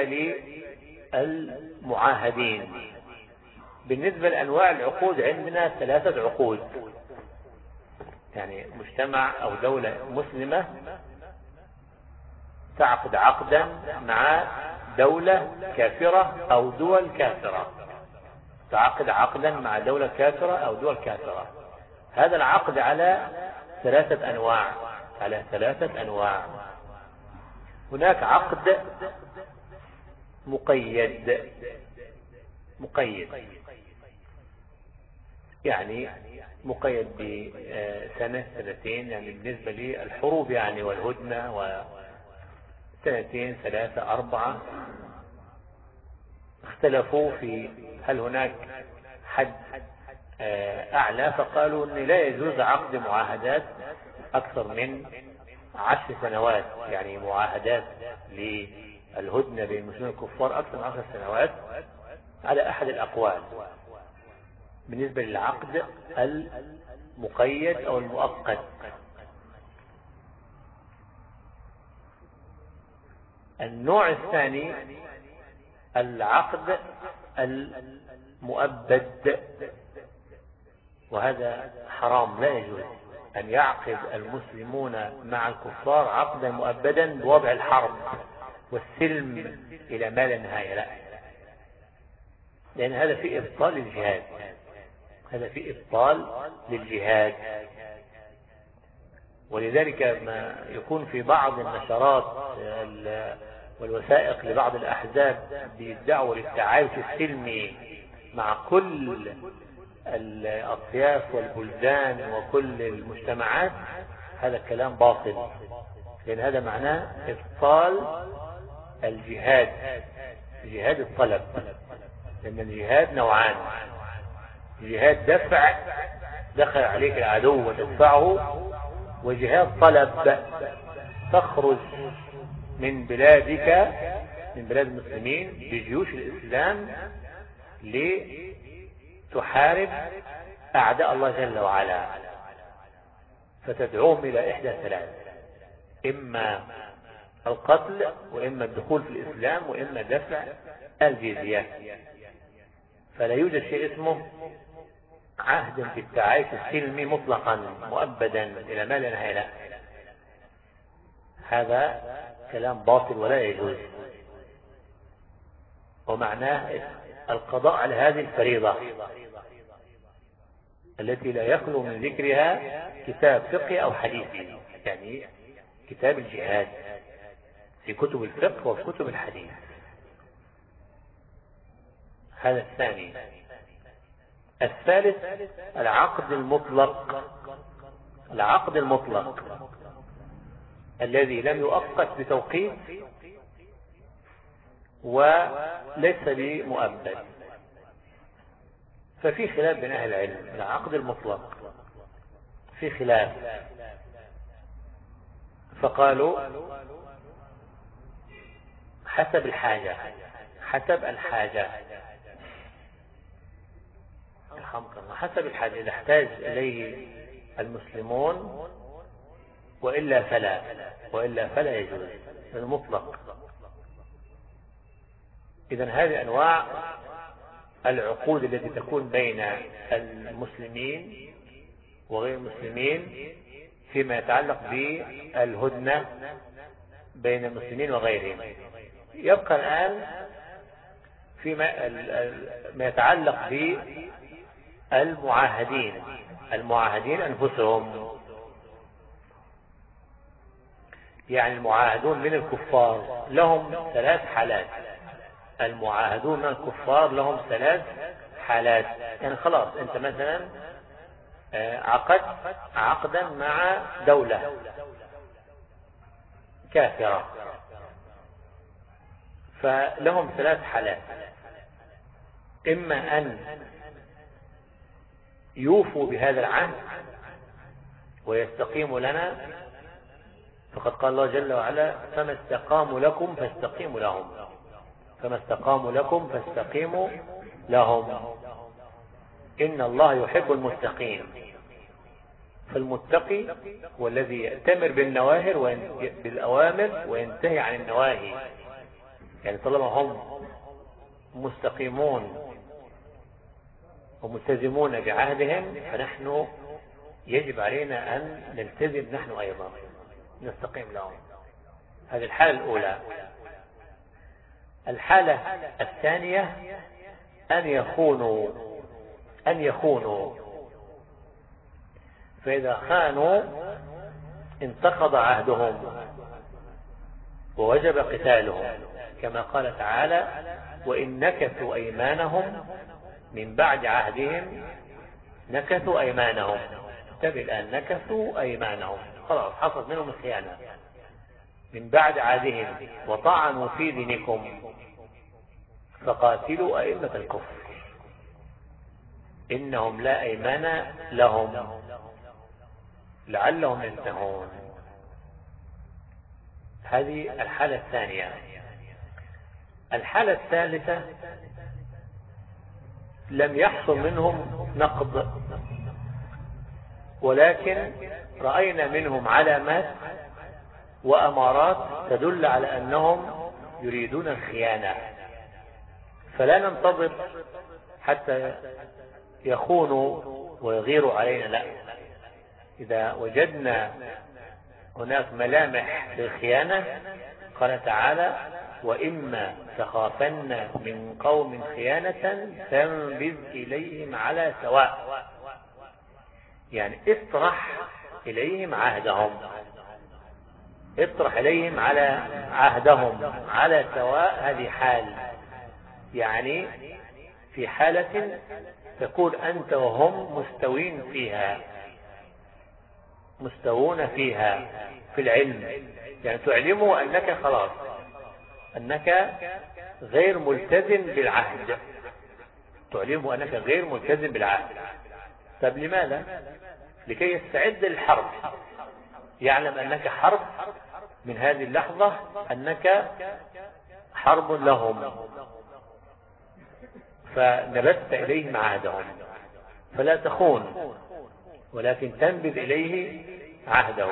للمعاهدين. بالنسبة لأنواع العقود عندنا ثلاثة عقود، يعني مجتمع أو دولة مسلمة تعقد عقدا مع دولة كافرة أو دول كافرة، تعقد عقدا مع دولة كافرة أو دول كافرة. هذا العقد على ثلاثة أنواع على ثلاثة أنواع. هناك عقد مقيد مقيد يعني مقيد بسنة سنتين، يعني بالنسبة للحروب يعني والهدنة، وسنتين ثلاثة أربعة. اختلفوا في هل هناك حد أعلى، فقالوا أن لا يجوز عقد معاهدات أكثر من عشر سنوات، يعني معاهدات للهدنة بين المسلمين والكفار أكثر من عشر سنوات على أحد الأقوال بالنسبة للعقد المقيد أو المؤقت. النوع الثاني العقد المؤبد، وهذا حرام، لا يجوز أن يعقد المسلمون مع الكفار عقدا مؤبدا بوضع الحرب والسلم إلى ما لا نهاية، لا، لأن هذا في إبطال للجهاد هذا في إبطال للجهاد. ولذلك ما يكون في بعض النشرات والوثائق لبعض الأحزاب بالدعوة للتعايش السلمي مع كل الأطياف والبلدان وكل المجتمعات، هذا كلام باطل، لأن هذا معناه إبطال الجهاد، جهاد الطلب. لأن الجهاد نوعان: جهاد دفع دخل عليك العدو وتدفعه، وجهاد طلب تخرج من بلادك من بلاد المسلمين بجيوش الإسلام لتحارب أعداء الله جل وعلا، فتدعوهم إلى إحدى ثلاث: إما القتل، وإما الدخول في الإسلام، وإما دفع الجزية. فلا يوجد شيء اسمه عهد في التعايش السلمي مطلقا مؤبدا إلى ما لا نهاية، لا، هذا كلام باطل ولا يجوز. ومعناه القضاء على هذه الفريضة التي لا يخلو من ذكرها كتاب فقه أو حديثي، يعني كتاب الجهاد في كتب الفقه وفي كتب الحديث. هذا الثاني. الثالث العقد المطلق العقد المطلق الذي لم يؤقت بتوقيت وليس بمؤبد. ففي خلاف بين أهل العلم. العقد المطلق في خلاف، فقالوا حسب الحاجة حسب الحاجة الخمر حسب الحاجة، إذا احتاج إليه المسلمون وإلا فلا وإلا فلا يجوز المطلق. إذن هذه أنواع العقود التي تكون بين المسلمين وغير المسلمين فيما يتعلق بالهدنة بين المسلمين وغيرهم. يبقى الآن فيما ما يتعلق بالمعاهدين المعاهدين أنفسهم، يعني المعاهدون من الكفار لهم ثلاث حالات. المعاهدون من الكفار لهم ثلاث حالات. يعني خلاص أنت مثلا عقد عقدا مع دولة كافرة، فلهم ثلاث حالات: إما أن يوفوا بهذا العهد ويستقيموا لنا، فقد قال الله جل وعلا: فما استقاموا لكم فاستقيموا لهم فما استقاموا لكم فاستقيموا لهم إن الله يحب المتقين. فالمتقي هو الذي يأتمر بالنواهي بالأوامر وينتهي عن النواهي. يعني طالما هم مستقيمون وملتزمون بعهدهم فنحن يجب علينا أن نلتزم نحن أيضا نستقيم لهم. هذه الحالة الأولى. الحالة الثانية أن يخونوا أن يخونوا فإذا خانوا انتقض عهدهم ووجب قتالهم، كما قال تعالى: وإن نكثوا أيمانهم من بعد عهدهم نكثوا أيمانهم. انتبه الآن، نكثوا أيمانهم، خلاص حصل منهم الخيانة من بعد عهدهم وطعنوا في دينكم فقاتلوا أئمة الكفر إنهم لا أيمان لهم لعلهم ينتهون. هذه الحالة الثانية. الحالة الثالثة: لم يحصل منهم نقض ولكن رأينا منهم علامات وأمارات تدل على أنهم يريدون الخيانة، فلا ننتظر حتى يخونوا ويغيروا علينا، لا، إذا وجدنا هناك ملامح للخيانة قال تعالى: وإما تخافن من قوم خيانة فانبذ إليهم على سواء. يعني اطرح إليهم عهدهم اطرح إليهم على عهدهم على سواء. هذه حال، يعني في حالة تكون أنت وهم مستوين فيها مستوون فيها في العلم، يعني تعلموا أنك خلاص أنك غير ملتزم بالعهد تعلموا أنك غير ملتزم بالعهد. طب لماذا؟ لكي يستعد للحرب، يعلم أنك حرب من هذه اللحظة، أنك حرب لهم، فنبذت إليهم عهدهم، فلا تخون ولكن تنبذ إليه عهده.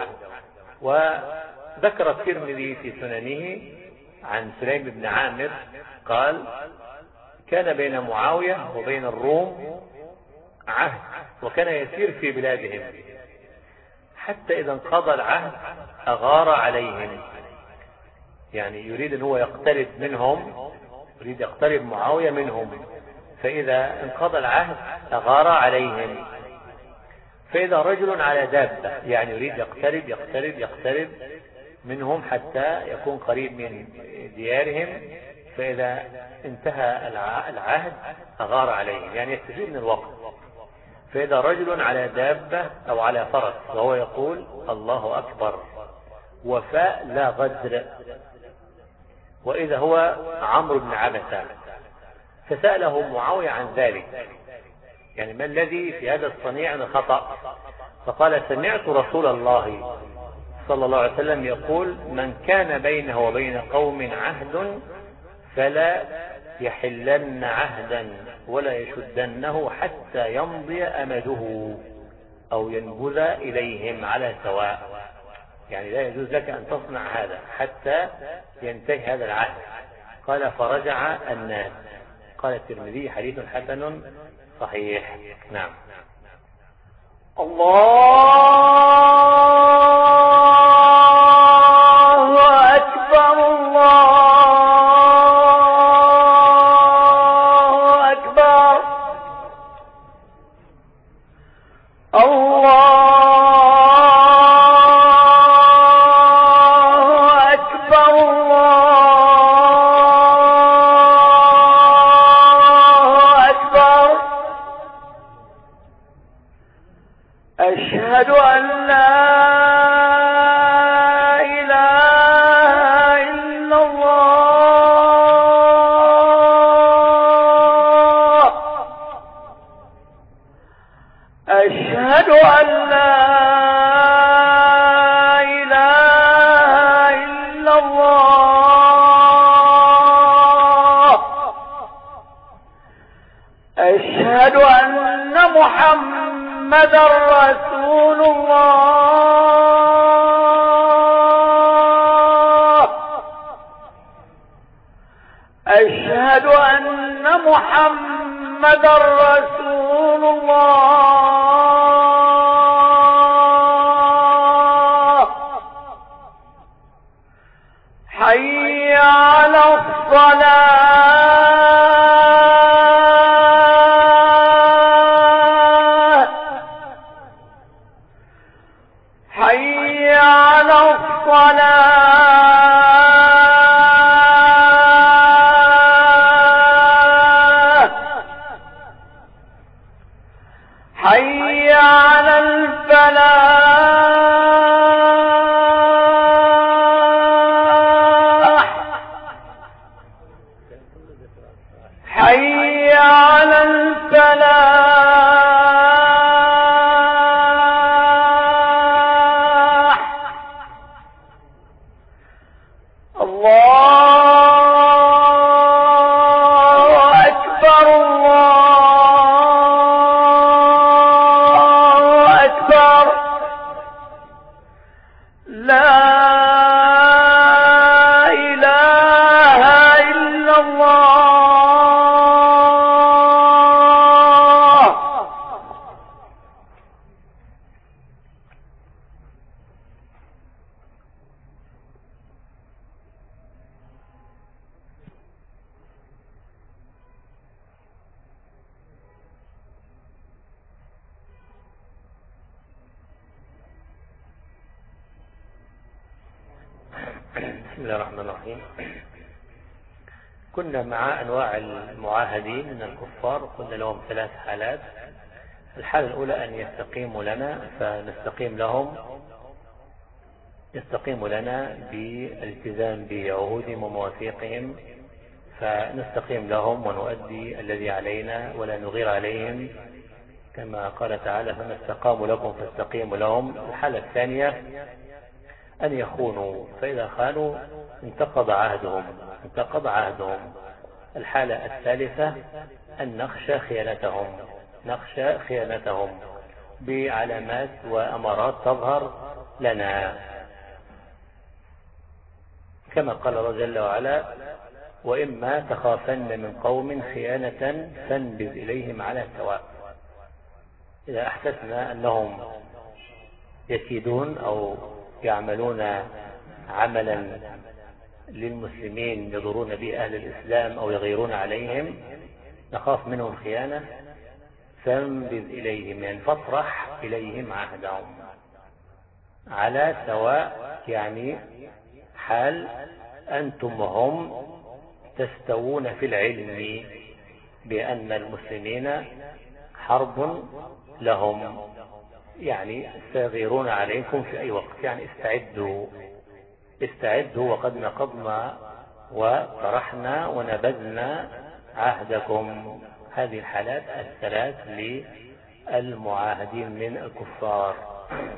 وذكر الترمذي في سننه عن سليم بن عامر قال: كان بين معاوية وبين الروم عهد وكان يسير في بلادهم حتى إذا انقضى العهد أغار عليهم، يعني يريد أن هو يقترب منهم، يريد يقترب معاوية منهم، فإذا انقضى العهد أغار عليهم. فإذا رجل على دابة، يعني يريد يقترب يقترب يقترب منهم حتى يكون قريب من ديارهم، فإذا انتهى العهد أغار عليهم، يعني يستفيد من الوقت. فإذا رجل على دابة أو على فرس وهو يقول: الله أكبر، وفاء لا غدر، وإذا هو عمرو بن عبسة، فسأله معاوية عن ذلك، يعني ما الذي في هذا الصنيع من خطأ؟ فقال: سمعت رسول الله صلى الله عليه وسلم يقول: من كان بينه وبين قوم عهد فلا يحلن عهدا ولا يشدنه حتى يمضي أمده أو ينبذ إليهم على سواء. يعني لا يجوز لك أن تصنع هذا حتى ينتهي هذا العهد. قال فرجع الناس. قال الترمذي حديث حسن صحيح. نعم. الله أكبر الله أكبر الله أشهد أن لا إله إلا الله أشهد أن لا إله إلا الله أشهد أن محمد رسول الله أشهد أن محمد رسول الله حي على الصلاة حي على الصلاة حي على الفلاح حي على الفلاح الله أكبر الله أكبر لا إله إلا الله بسم الله الرحمن الرحيم. كنا مع أنواع المعاهدين من الكفار. قلنا لهم ثلاث حالات. الحالة الأولى أن يستقيموا لنا فنستقيم لهم، يستقيموا لنا بالالتزام بعهودهم ومواثيقهم فنستقيم لهم ونؤدي الذي علينا ولا نغير عليهم كما قال تعالى فما استقاموا لكم فاستقيموا لهم. الحالة الثانية أن يخونوا فإذا خانوا انتقض عهدهم انتقض عهدهم. الحالة الثالثة أن نخشى خيانتهم نخشى خيانتهم بعلامات وأمارات تظهر لنا كما قال الله جل وعلا وإما تخافن من قوم خيانة فانبذ إليهم على سواء. إذا أحسسنا أنهم يكيدون أو يعملون عملا للمسلمين يضرون به أهل الإسلام أو يغيرون عليهم نخاف منهم خيانة فانبذ إليهم يعني فاطرح إليهم عهدهم على سواء، يعني حال أنتم وهم تستوون في العلم بأن المسلمين حرب لهم، يعني سيغيرون عليكم في أي وقت، يعني استعدوا استعدوا وقد نقضنا وطرحنا ونبذنا عهدكم. هذه الحالات الثلاث للمعاهدين من الكفار.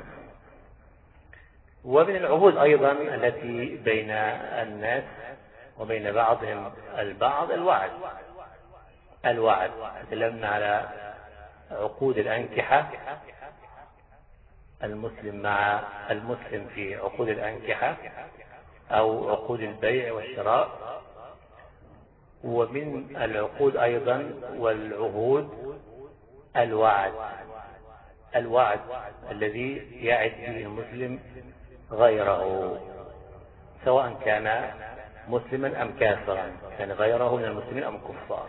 ومن العهود أيضا التي بين الناس وبين بعضهم البعض الوعد. الوعد تكلمنا على عقود الأنكحة، المسلم مع المسلم في عقود الأنكحة أو عقود البيع والشراء. ومن العقود أيضا والعهود الوعد، الوعد الذي يعد به المسلم غيره، سواء كان مسلما أم كافرا، كان غيره من المسلمين أم الكفار.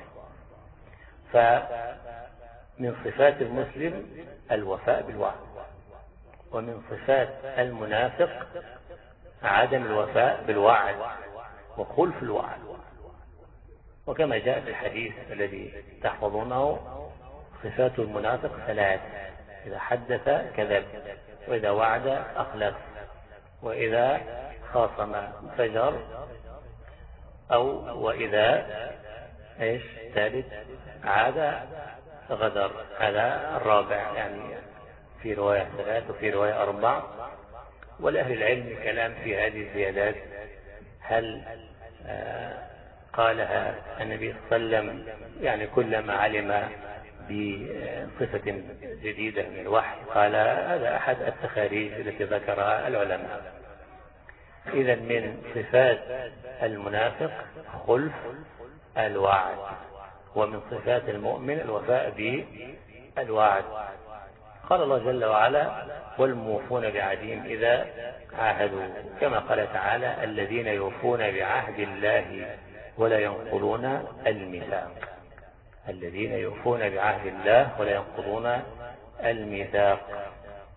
فمن صفات المسلم الوفاء بالوعد، ومن صفات المنافق عدم الوفاء بالوعد وخلف الوعد. وكما جاء في الحديث الذي تحفظونه صفات المنافق ثلاث: إذا حدث كذب، وإذا وعد أخلف، وإذا خاصم فجر، أو وإذا إيش ثالث عاد غدر. هذا الرابع، يعني في رواية ثلاث وفي رواية أربع. ولأهل العلم كلام في هذه الزيادات، هل آه قالها النبي صلى الله عليه وسلم يعني كلما علم بصفة جديدة من الوحي؟ قال هذا أحد التخاريج التي ذكرها العلماء. إذا من صفات المنافق خلف الوعد، ومن صفات المؤمن الوفاء بالوعد. قال الله جل وعلا: والموفون بعهدهم إذا عاهدوا، كما قال تعالى: الذين يوفون بعهد الله ولا ينقضون الميثاق. الذين يوفون بعهد الله ولا ينقضون الميثاق.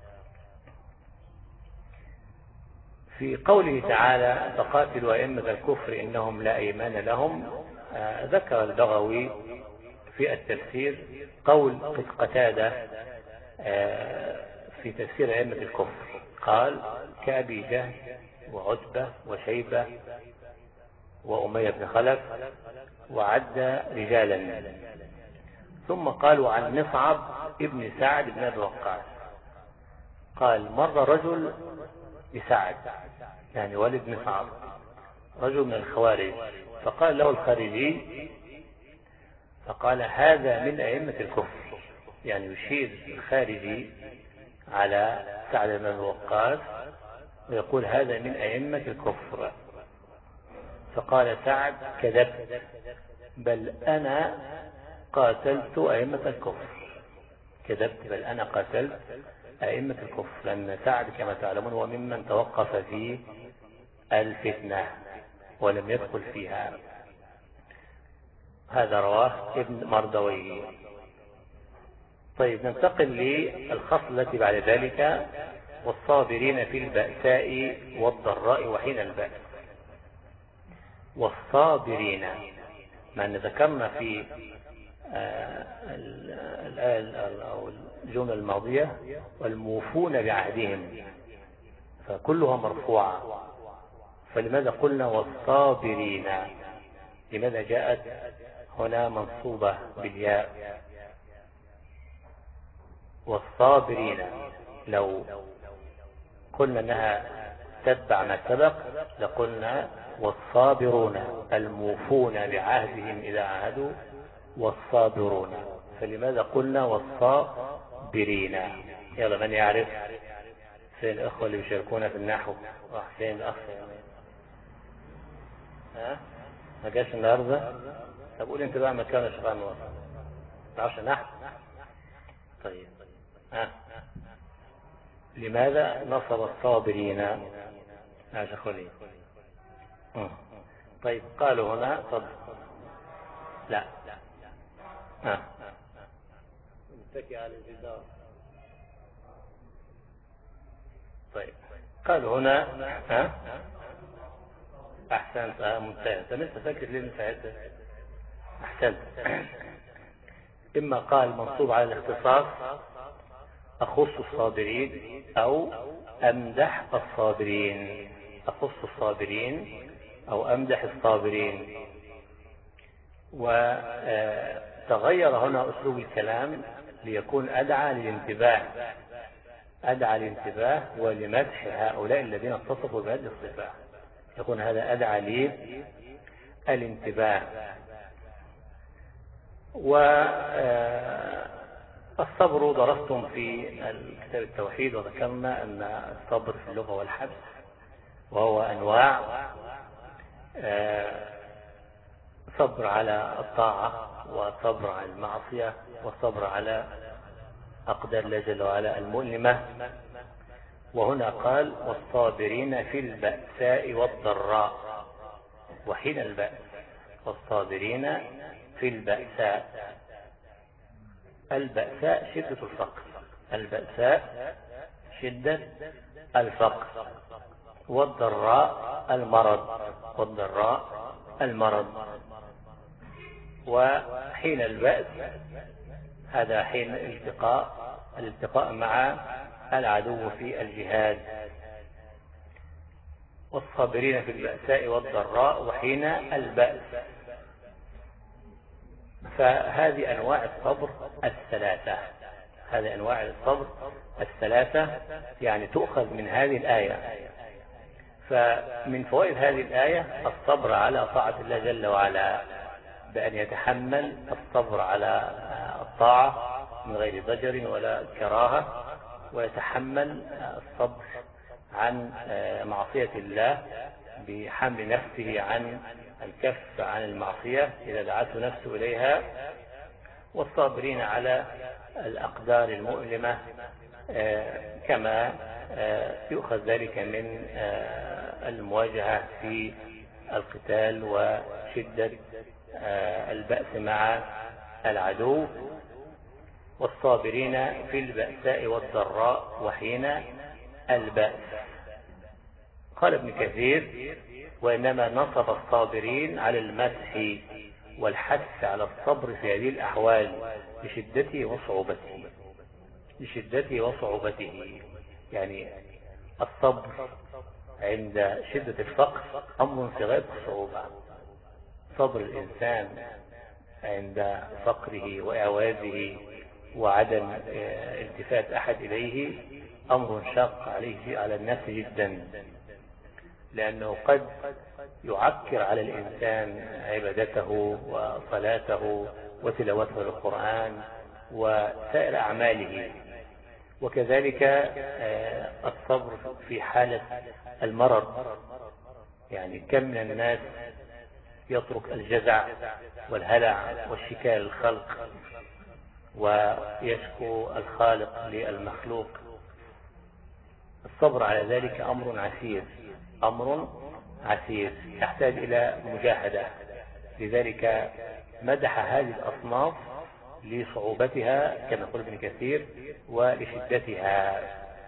في قوله تعالى: فقاتلوا أئمة الكفر إنهم لا أيمان لهم، آه ذكر البغوي في التفسير قول قتادة آه في تفسير أئمة الكفر، قال: كأبي جهل وعتبة وشيبة وأمية بن خلف، وعد رجالا. ثم قالوا عن مصعب ابن سعد بن أبي وقاص، قال: مر رجل بسعد، يعني والد مصعب، رجل من الخوارج، فقال له الخارجي، فقال: هذا من أئمة الكفر، يعني يشير الخارجي على سعد بن أبي وقاص ويقول هذا من أئمة الكفر. فقال سعد: كذبت، بل أنا قاتلت أئمة الكفر. كذبت بل أنا قاتلت أئمة الكفر، لأن سعد كما تعلمون هو ممن توقف في الفتنة ولم يدخل فيها. هذا رواه ابن مردويه. طيب، ننتقل للخصلة التي بعد ذلك: والصابرين في البأساء والضراء وحين البأس. والصابرين، ما ذكرنا في الآية أو الجملة الماضية: والموفون بعهدهم، فكلها مرفوعة. فلماذا قلنا والصابرين؟ لماذا جاءت هنا منصوبة بالياء؟ والصابرين لو قلنا أنها تتبع ما سبق لقلنا والصابرون، الموفون بعهدهم إذا عاهدوا والصابرون. فلماذا قلنا والصابرين؟ يلا، من يعرف؟ فين الأخوة اللي يشاركون في النحو؟ فين الأخ؟ ها؟ ما جاش النهارده؟ طب قول انت بقى مكان الشيخ انور. ما تعرفش نحو؟ طيب، ها؟ لماذا نصب الصابرين يا شيخ ولي؟ طيب، قالوا هنا طب لا ها متكئ على الجدار. طيب، قالوا هنا ها احسنت، اه ممتاز. طب انت فاكر ليه من ساعتها؟ احسنت. اما قال منصوب على الاختصاص، اخص الصابرين، او امدح الصابرين، اخص الصابرين او امدح الصابرين. وتغير هنا اسلوب الكلام ليكون ادعى للانتباه، ادعى للانتباه ولمدح هؤلاء الذين اتصفوا بهذه الصفات. يكون هذا ادعى لي الانتباه. والصبر درستم في كتاب التوحيد وذكرنا أن الصبر في اللغة والحبس، وهو أنواع: صبر على الطاعة، وصبر على المعصية، وصبر على أقدار الله جل وعلا المؤلمة. وهنا قال: والصابرين في البأساء والضراء وحين البأس. والصابرين في البأساء، البأساء شدة الفقر، البأساء شدة الفقر، والضراء المرض، والضراء المرض. وحين البأس هذا حين الالتقاء الالتقاء مع العدو في الجهاد. والصابرين في البأساء والضراء وحين البأس. فهذه أنواع الصبر الثلاثة، هذه أنواع الصبر الثلاثة يعني تؤخذ من هذه الآية. فمن فوائد هذه الآية الصبر على طاعة الله جل وعلا، بأن يتحمل الصبر على الطاعة من غير ضجر ولا كراهة، ويتحمل الصبر عن معصية الله بحمل نفسه عن الكف عن المعصية إذا دعته نفسه إليها. والصابرين على الأقدار المؤلمة، كما يؤخذ ذلك من المواجهة في القتال وشدة البأس مع العدو. والصابرين في البأساء والضراء وحين البأس. قال ابن كثير: وإنما نصب الصابرين على المدح والحث على الصبر في هذه الأحوال لشدته وصعوبته، لشدته وصعوبته. يعني الصبر عند شدة الفقر أمر في غاية الصعوبة. صبر الإنسان عند فقره وإعوازه وعدم التفات أحد إليه أمر شاق عليه على النفس جدا، لأنه قد يعكر على الإنسان عبادته وصلاته وتلاوته للقرآن وسائر أعماله. وكذلك الصبر في حالة المرض، يعني كم من الناس يترك الجزع والهلع والشكاية للخلق ويشكو الخالق للمخلوق. الصبر على ذلك أمر عسير، أمر عسير يحتاج إلى مجاهدة. لذلك مدح هذه الأصناف لصعوبتها كما يقول ابن كثير ولشدتها.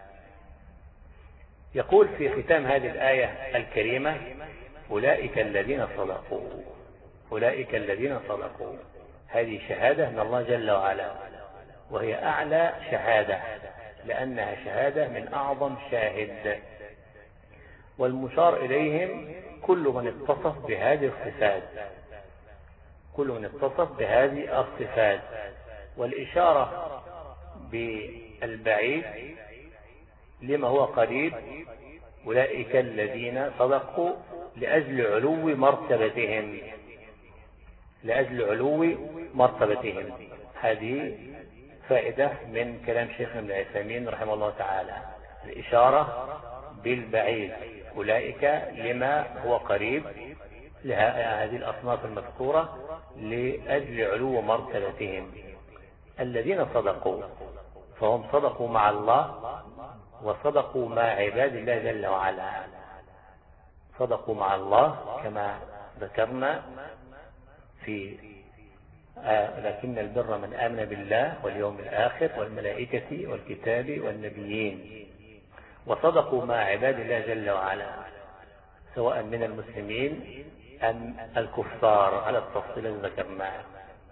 يقول في ختام هذه الآية الكريمة: أولئك الذين صدقوا، أولئك الذين صدقوا. هذه شهادة من الله جل وعلا، وهي أعلى شهادة لأنها شهادة من أعظم شاهد. والمشار إليهم كل من اتصف بهذه الصفات، كل من اتصف بهذه الصفات. والإشارة بالبعيد لما هو قريب: أولئك الذين صدقوا لأجل علو مرتبتهم، لأجل علو مرتبتهم. هذه فائدة من كلام شيخنا ابن عثيمين رحمه الله تعالى، الإشارة بالبعيد، أولئك لما هو قريب لهذه الأصناف المذكورة لأجل علو مرتبتهم. الذين صدقوا فهم صدقوا مع الله وصدقوا مع عباد الله جل وعلا. صدقوا مع الله كما ذكرنا في آه لكن البر من آمن بالله واليوم الآخر والملائكة والكتاب والنبيين. وصدقوا مع عباد الله جل وعلا سواء من المسلمين أم الكفار على التفصيل الذي ذكرناه.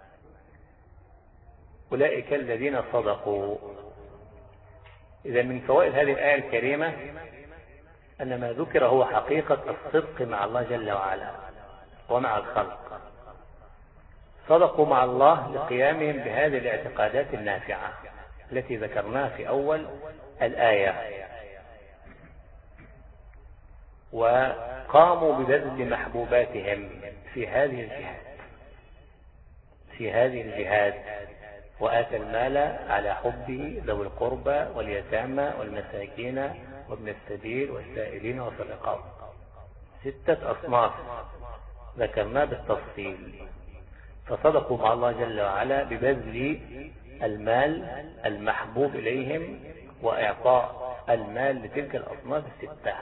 أولئك الذين صدقوا. إذا من فوائد هذه الآية الكريمة أن ما ذكر هو حقيقة الصدق مع الله جل وعلا ومع الخلق. صدقوا مع الله لقيامهم بهذه الاعتقادات النافعة التي ذكرناها في أول الآية، وقاموا ببذل محبوباتهم في هذه الجهات في هذه الجهات وآتى المال على حبه ذوي القربى واليتامى والمساكين وابن السبيل والسائلين وفي الرقاب. ستة أصناف ذكرنا بالتفصيل. فصدقوا مع الله جل وعلا ببذل المال المحبوب إليهم وإعطاء المال لتلك الأصناف الستة.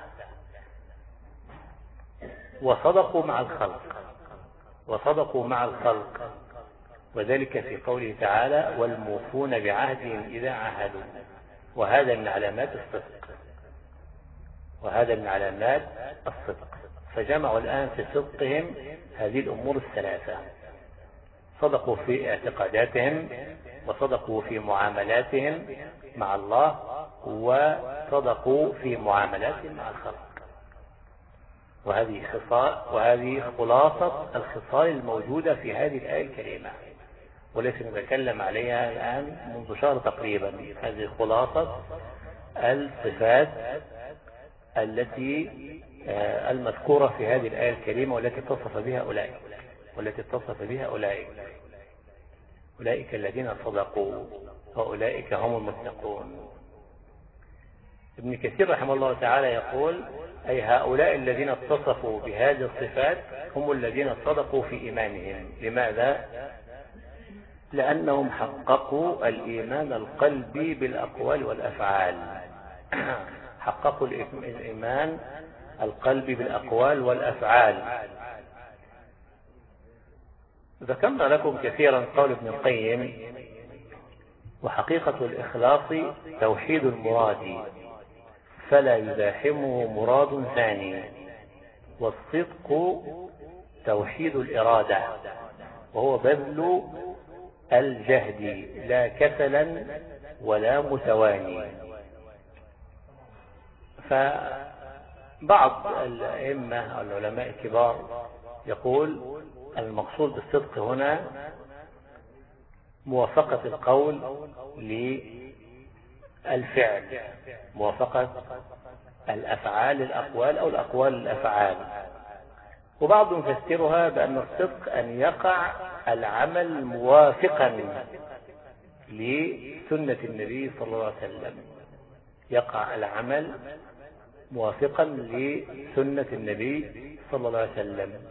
وصدقوا مع الخلق وصدقوا مع الخلق وذلك في قوله تعالى والموفون بعهدهم إذا عاهدوا. وهذا من علامات الصدق وهذا من علامات الصدق. فجمعوا الآن في صدقهم هذه الأمور الثلاثة. صدقوا في اعتقاداتهم وصدقوا في معاملاتهم مع الله وصدقوا في معاملاتهم مع الخلق. وهذه خصال وهذه خلاصة الخصال الموجودة في هذه الآية الكريمة والتي نتكلم عليها الآن منذ شهر تقريبا. هذه خلاصة الصفات التي المذكورة في هذه الآية الكريمة والتي اتصف بها أولئك والتي اتصف بها أولئك أولئك الذين صدقوا وأولئك هم المتقون. ابن كثير رحمه الله تعالى يقول أي هؤلاء الذين اتصفوا بهذه الصفات هم الذين صدقوا في إيمانهم. لماذا؟ لأنهم حققوا الإيمان القلبي بالأقوال والأفعال حققوا الإيمان القلبي بالأقوال والأفعال. ذكرنا لكم كثيرا قول ابن القيم وحقيقة الإخلاص توحيد المراد فلا يزاحمه مراد ثاني، والصدق توحيد الإرادة وهو بذل الجهد لا كسلا ولا متواني. فبعض الأئمة أو العلماء الكبار يقول المقصود بالصدق هنا موافقة القول للفعل، موافقة الأفعال للأقوال أو الأقوال للأفعال. وبعضهم يفسرها بأن الصدق أن يقع العمل موافقا لسنة النبي صلى الله عليه وسلم، يقع العمل موافقا لسنة النبي صلى الله عليه وسلم.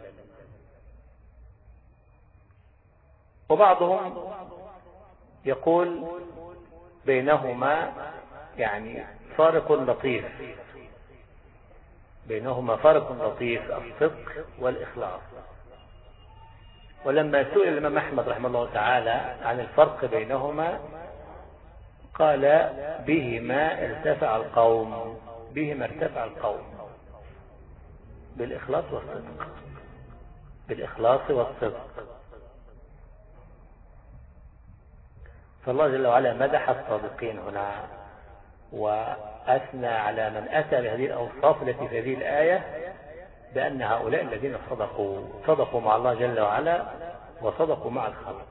وبعضهم يقول بينهما يعني فارق لطيف بينهما فارق لطيف الصدق والإخلاص. ولما سئل الإمام أحمد رحمه الله تعالى عن الفرق بينهما قال بهما ارتفع القوم بهما ارتفع القوم بالإخلاص والصدق بالإخلاص والصدق. فالله جل وعلا مدح الصادقين هنا وأثنى على من أتى بهذه الأوصاف التي في هذه الآية بأن هؤلاء الذين صدقوا صدقوا مع الله جل وعلا وصدقوا مع الخلق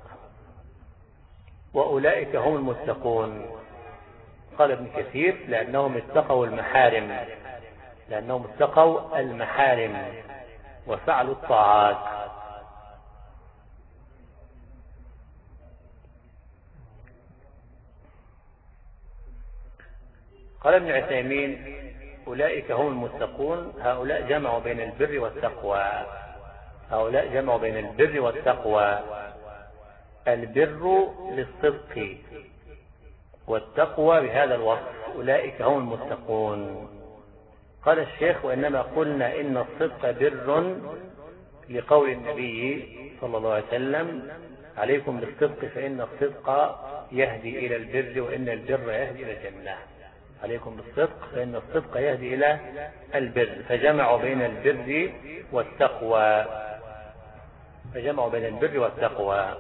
وأولئك هم المتقون. قال ابن كثير لأنهم اتقوا المحارم لأنهم اتقوا المحارم وفعلوا الطاعات. قال ابن عثيمين أولئك هم المتقون هؤلاء جمعوا بين البر والتقوى هؤلاء جمعوا بين البر والتقوى. البر للصدق والتقوى بهذا الوصف أولئك هم المتقون. قال الشيخ وإنما قلنا إن الصدق بر لقول النبي صلى الله عليه وسلم عليكم بالصدق فإن الصدق يهدي إلى البر وإن البر يهدي إلى الجنة. عليكم بالصدق فإن الصدق يهدي إلى البر. فجمعوا بين البر والتقوى فجمعوا بين البر والتقوى.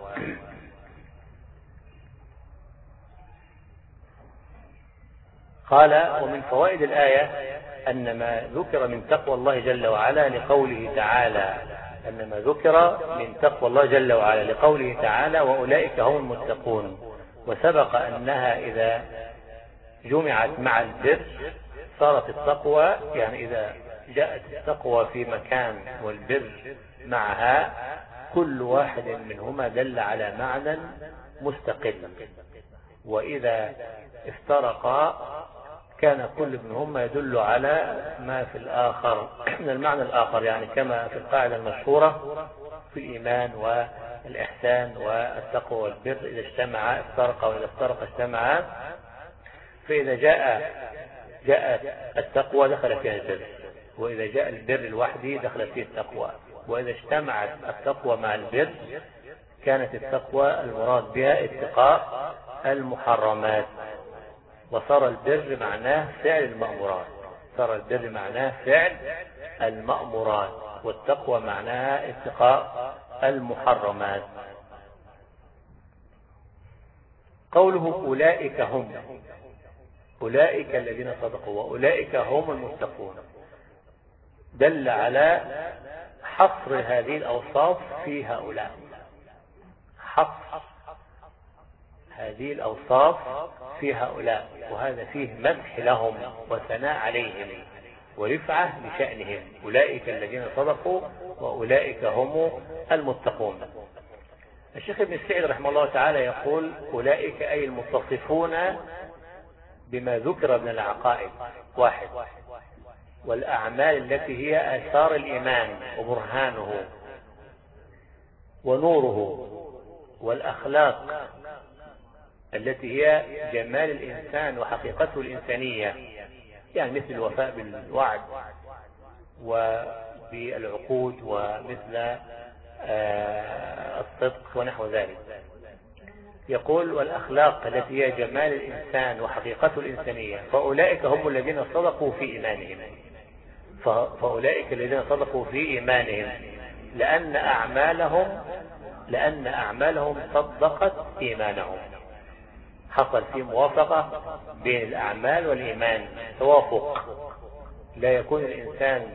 قال ومن فوائد الآية أن ما ذكر من تقوى الله جل وعلا لقوله تعالى أن ما ذكر من تقوى الله جل وعلا لقوله تعالى وأولئك هم المتقون. وسبق أنها إذا جمعت مع البر صارت التقوى يعني إذا جاءت التقوى في مكان والبر معها كل واحد منهما دل على معنى مستقل، وإذا افترقا كان كل منهما يدل على ما في الآخر من المعنى الآخر، يعني كما في القاعدة المشهورة في الإيمان والإحسان والتقوى والبر، إذا اجتمعا افترقا وإذا افترقا اجتمعا. فإذا جاء جاءت التقوى دخل فيها البر، وإذا جاء البر لوحده دخل فيه التقوى، وإذا اجتمعت التقوى مع البر كانت التقوى المراد بها اتقاء المحرمات، وصار البر معناه فعل المأمورات، صار البر معناه فعل المأمورات، والتقوى معناها اتقاء المحرمات. قوله أولئك هم، أولئك الذين صدقوا وأولئك هم المتقون، دل على حصر هذه الأوصاف في هؤلاء، حصر هذه الأوصاف في هؤلاء، وهذا فيه مدح لهم وثناء عليهم ورفعة لشأنهم. أولئك الذين صدقوا وأولئك هم المتقون. الشيخ ابن السعيد رحمه الله تعالى يقول أولئك أي المتصفون بما ذكر من العقائد واحد، والأعمال التي هي آثار الإيمان وبرهانه ونوره، والأخلاق التي هي جمال الإنسان وحقيقته الإنسانية، يعني مثل الوفاء بالوعد وبالعقود ومثل الصدق ونحو ذلك. يقول والأخلاق التي هي جمال الإنسان وحقيقته الإنسانية، فأولئك هم الذين صدقوا في إيمانهم، فأولئك الذين صدقوا في إيمانهم لأن أعمالهم لأن أعمالهم صدقت إيمانهم، حصل في موافقة بين الأعمال والإيمان، توافق، لا يكون الإنسان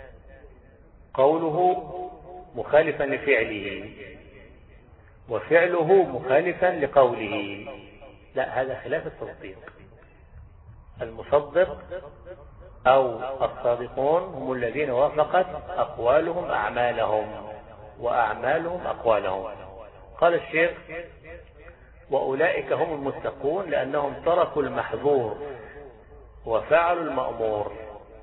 قوله مخالفا لفعله وفعله مخالفا لقوله، لا، هذا خلاف التصديق. المصدق أو الصادقون هم الذين وافقت أقوالهم أعمالهم وأعمالهم أقوالهم. قال الشيخ وأولئك هم المتقون لأنهم تركوا المحظور وفعلوا المأمور.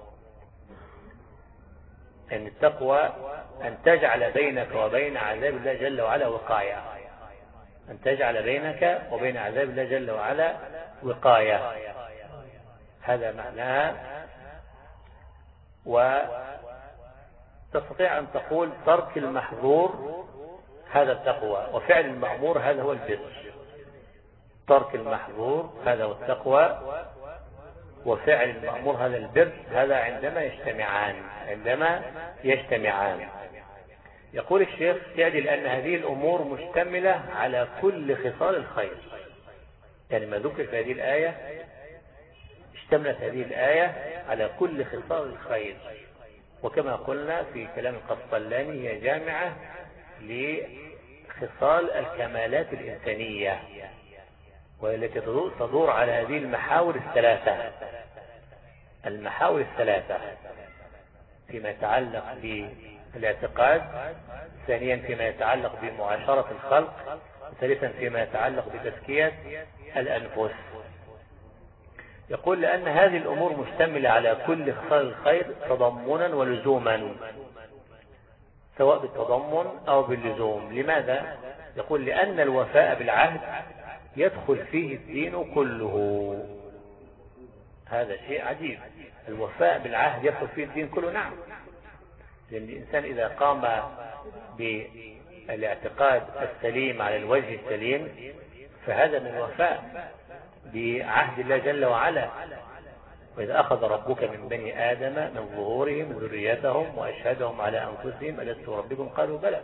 أن التقوى أن تجعل بينك وبين عذاب الله جل وعلا وقاية، أن تجعل بينك وبين عذاب الله جل وعلا وقاية، هذا معناه. وتستطيع أن تقول ترك المحظور هذا التقوى، وفعل المأمور هذا هو البر. ترك المحظور هذا هو التقوى، وفعل المأمور هذا البر، هذا عندما يجتمعان عندما يجتمعان يقول الشيخ يعني لأن هذه الأمور مشتملة على كل خصال الخير، يعني ما ذكر في هذه الآية اشتملت هذه الآية على كل خصال الخير، وكما قلنا في كلام القسطلاني هي جامعة لخصال الكمالات الإنسانية، والتي تدور على هذه المحاور الثلاثة المحاور الثلاثة فيما يتعلق بالاعتقاد، ثانيا فيما يتعلق بمعاشرة الخلق، ثالثا فيما يتعلق بتزكية الأنفس. يقول لأن هذه الأمور مشتملة على كل خصال الخير تضمنا ولزوما، سواء بالتضمن أو باللزوم. لماذا؟ يقول لأن الوفاء بالعهد يدخل فيه الدين كله. هذا شيء عجيب، الوفاء بالعهد يدخل فيه الدين كله. نعم، لأن الإنسان إذا قام بالاعتقاد السليم على الوجه السليم فهذا من الوفاء بعهد الله جل وعلا. وإذا أخذ ربك من بني آدم من ظهورهم وذريتهم وأشهدهم على أنفسهم ألست ربكم قالوا بلى.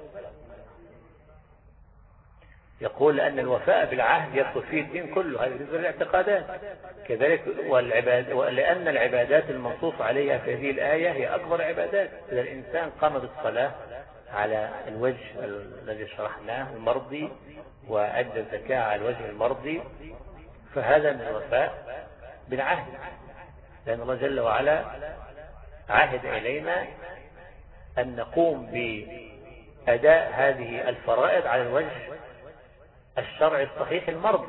يقول أن الوفاء بالعهد يدخل فيه الدين كله، هذه بالنسبة للاعتقادات. كذلك والعباد، لأن العبادات المنصوص عليها في هذه الآية هي أكبر عبادات. إذا الإنسان قام بالصلاة على الوجه الذي شرحناه المرضي وأدى الزكاة على الوجه المرضي فهذا من الوفاء بالعهد، لأن الله جل وعلا عهد إلينا أن نقوم أداء هذه الفرائض على الوجه الشرعي الصحيح المرضي،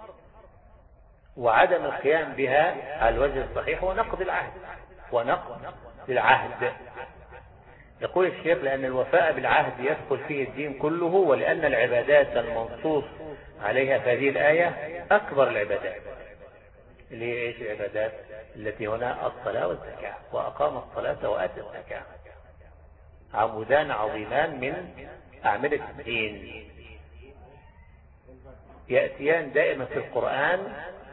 وعدم القيام بها على الوجه الصحيح ونقض العهد ونقض العهد. يقول الشيخ: لأن الوفاء بالعهد يدخل فيه الدين كله، ولأن العبادات المنصوص عليها في هذه الآية أكبر العبادات، اللي هي إيش العبادات التي هنا؟ الصلاة والزكاة. وأقام الصلاة وآتى الزكاة، عمودان عظيمان من أعمدة الدين، يأتيان دائما في القرآن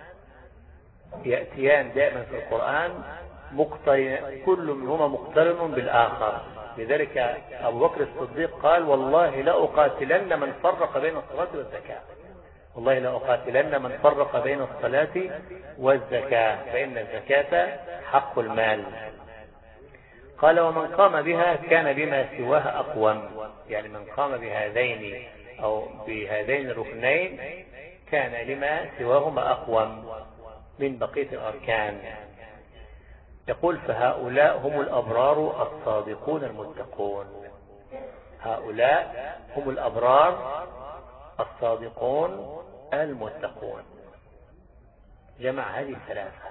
يأتيان دائما في القرآن مقترن، كل منهما مقترن بالآخر. لذلك أبو بكر الصديق قال: والله لا أقاتلن من فرق بين الصلاة والزكاة، والله لا أقاتلن من فرق بين الصلاة والزكاة، فإن الزكاة حق المال. قال: ومن قام بها كان بما سواها أقوم، يعني من قام بهذين أو بهذين الركنين كان لما سواهما أقوم من بقية الأركان. يقول: فهؤلاء هم الأبرار الصادقون المتقون. هؤلاء هم الأبرار الصادقون المتقون. جمع هذه الثلاثة: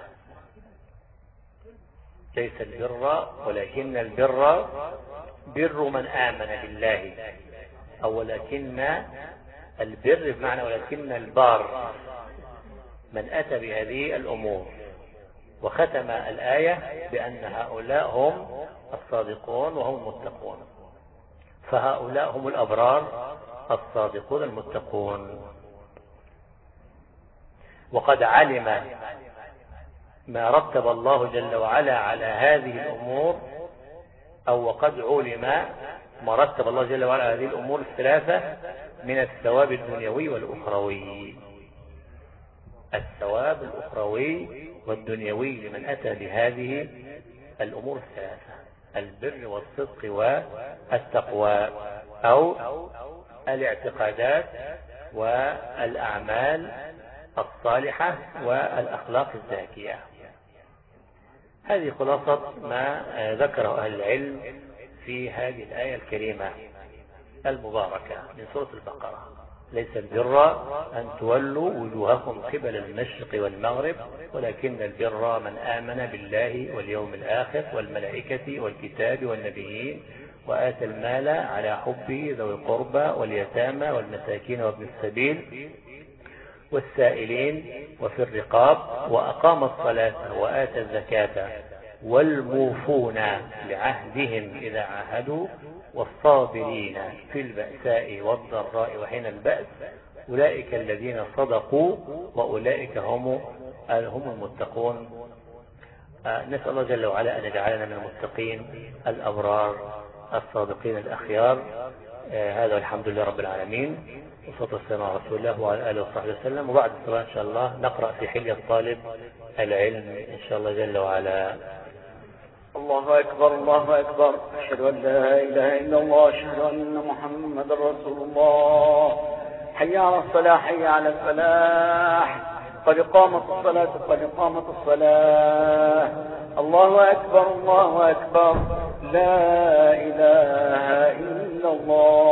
ليس البر ولكن البر بر من آمن بالله، أو ولكن البر بمعنى ولكن البار من أتى بهذه الأمور. وختم الآية بأن هؤلاء هم الصادقون وهم المتقون. فهؤلاء هم الأبرار الصادقون المتقون. وقد علم ما رتب الله جل وعلا على هذه الأمور، أو وقد علم ما رتب الله جل وعلا على هذه الأمور الثلاثة من الثواب الدنيوي والأخروي. الثواب الأخروي والدنيوي لمن أتى بهذه الأمور الثلاثة: البر والصدق والتقوى، أو الاعتقادات والأعمال الصالحة والأخلاق الزاكية. هذه خلاصة ما ذكره أهل العلم في هذه الآية الكريمة المباركة من سورة البقرة: ليس البر أن تولوا وجوهكم قبل المشرق والمغرب، ولكن البر من آمن بالله واليوم الآخر والملائكة والكتاب والنبيين وآتى المال على حبه ذوي القربى واليتامى والمساكين وابن السبيل والسائلين وفي الرقاب وأقام الصلاة وآتى الزكاة والموفون بعهدهم إذا عاهدوا والصابرين في البأساء والضراء وحين البأس، أولئك الذين صدقوا وأولئك هم هم المتقون. نسأل الله جل وعلا أن يجعلنا من المتقين الأبرار الصادقين الأخيار. هذا والحمد لله رب العالمين، والصلاة والسلام على رسول الله وعلى آله وصحبه وسلم. وبعد الصلاة إن شاء الله نقرأ في حلية الطالب العلم إن شاء الله جل وعلا. الله أكبر الله أكبر، أشهد أن لا إله إلا الله، أشهد أن محمد رسول الله. حي على الصلاة حي على الفلاح، قد قامت الصلاة قد قامت الصلاة. الله أكبر الله أكبر، لا إله إلا الله.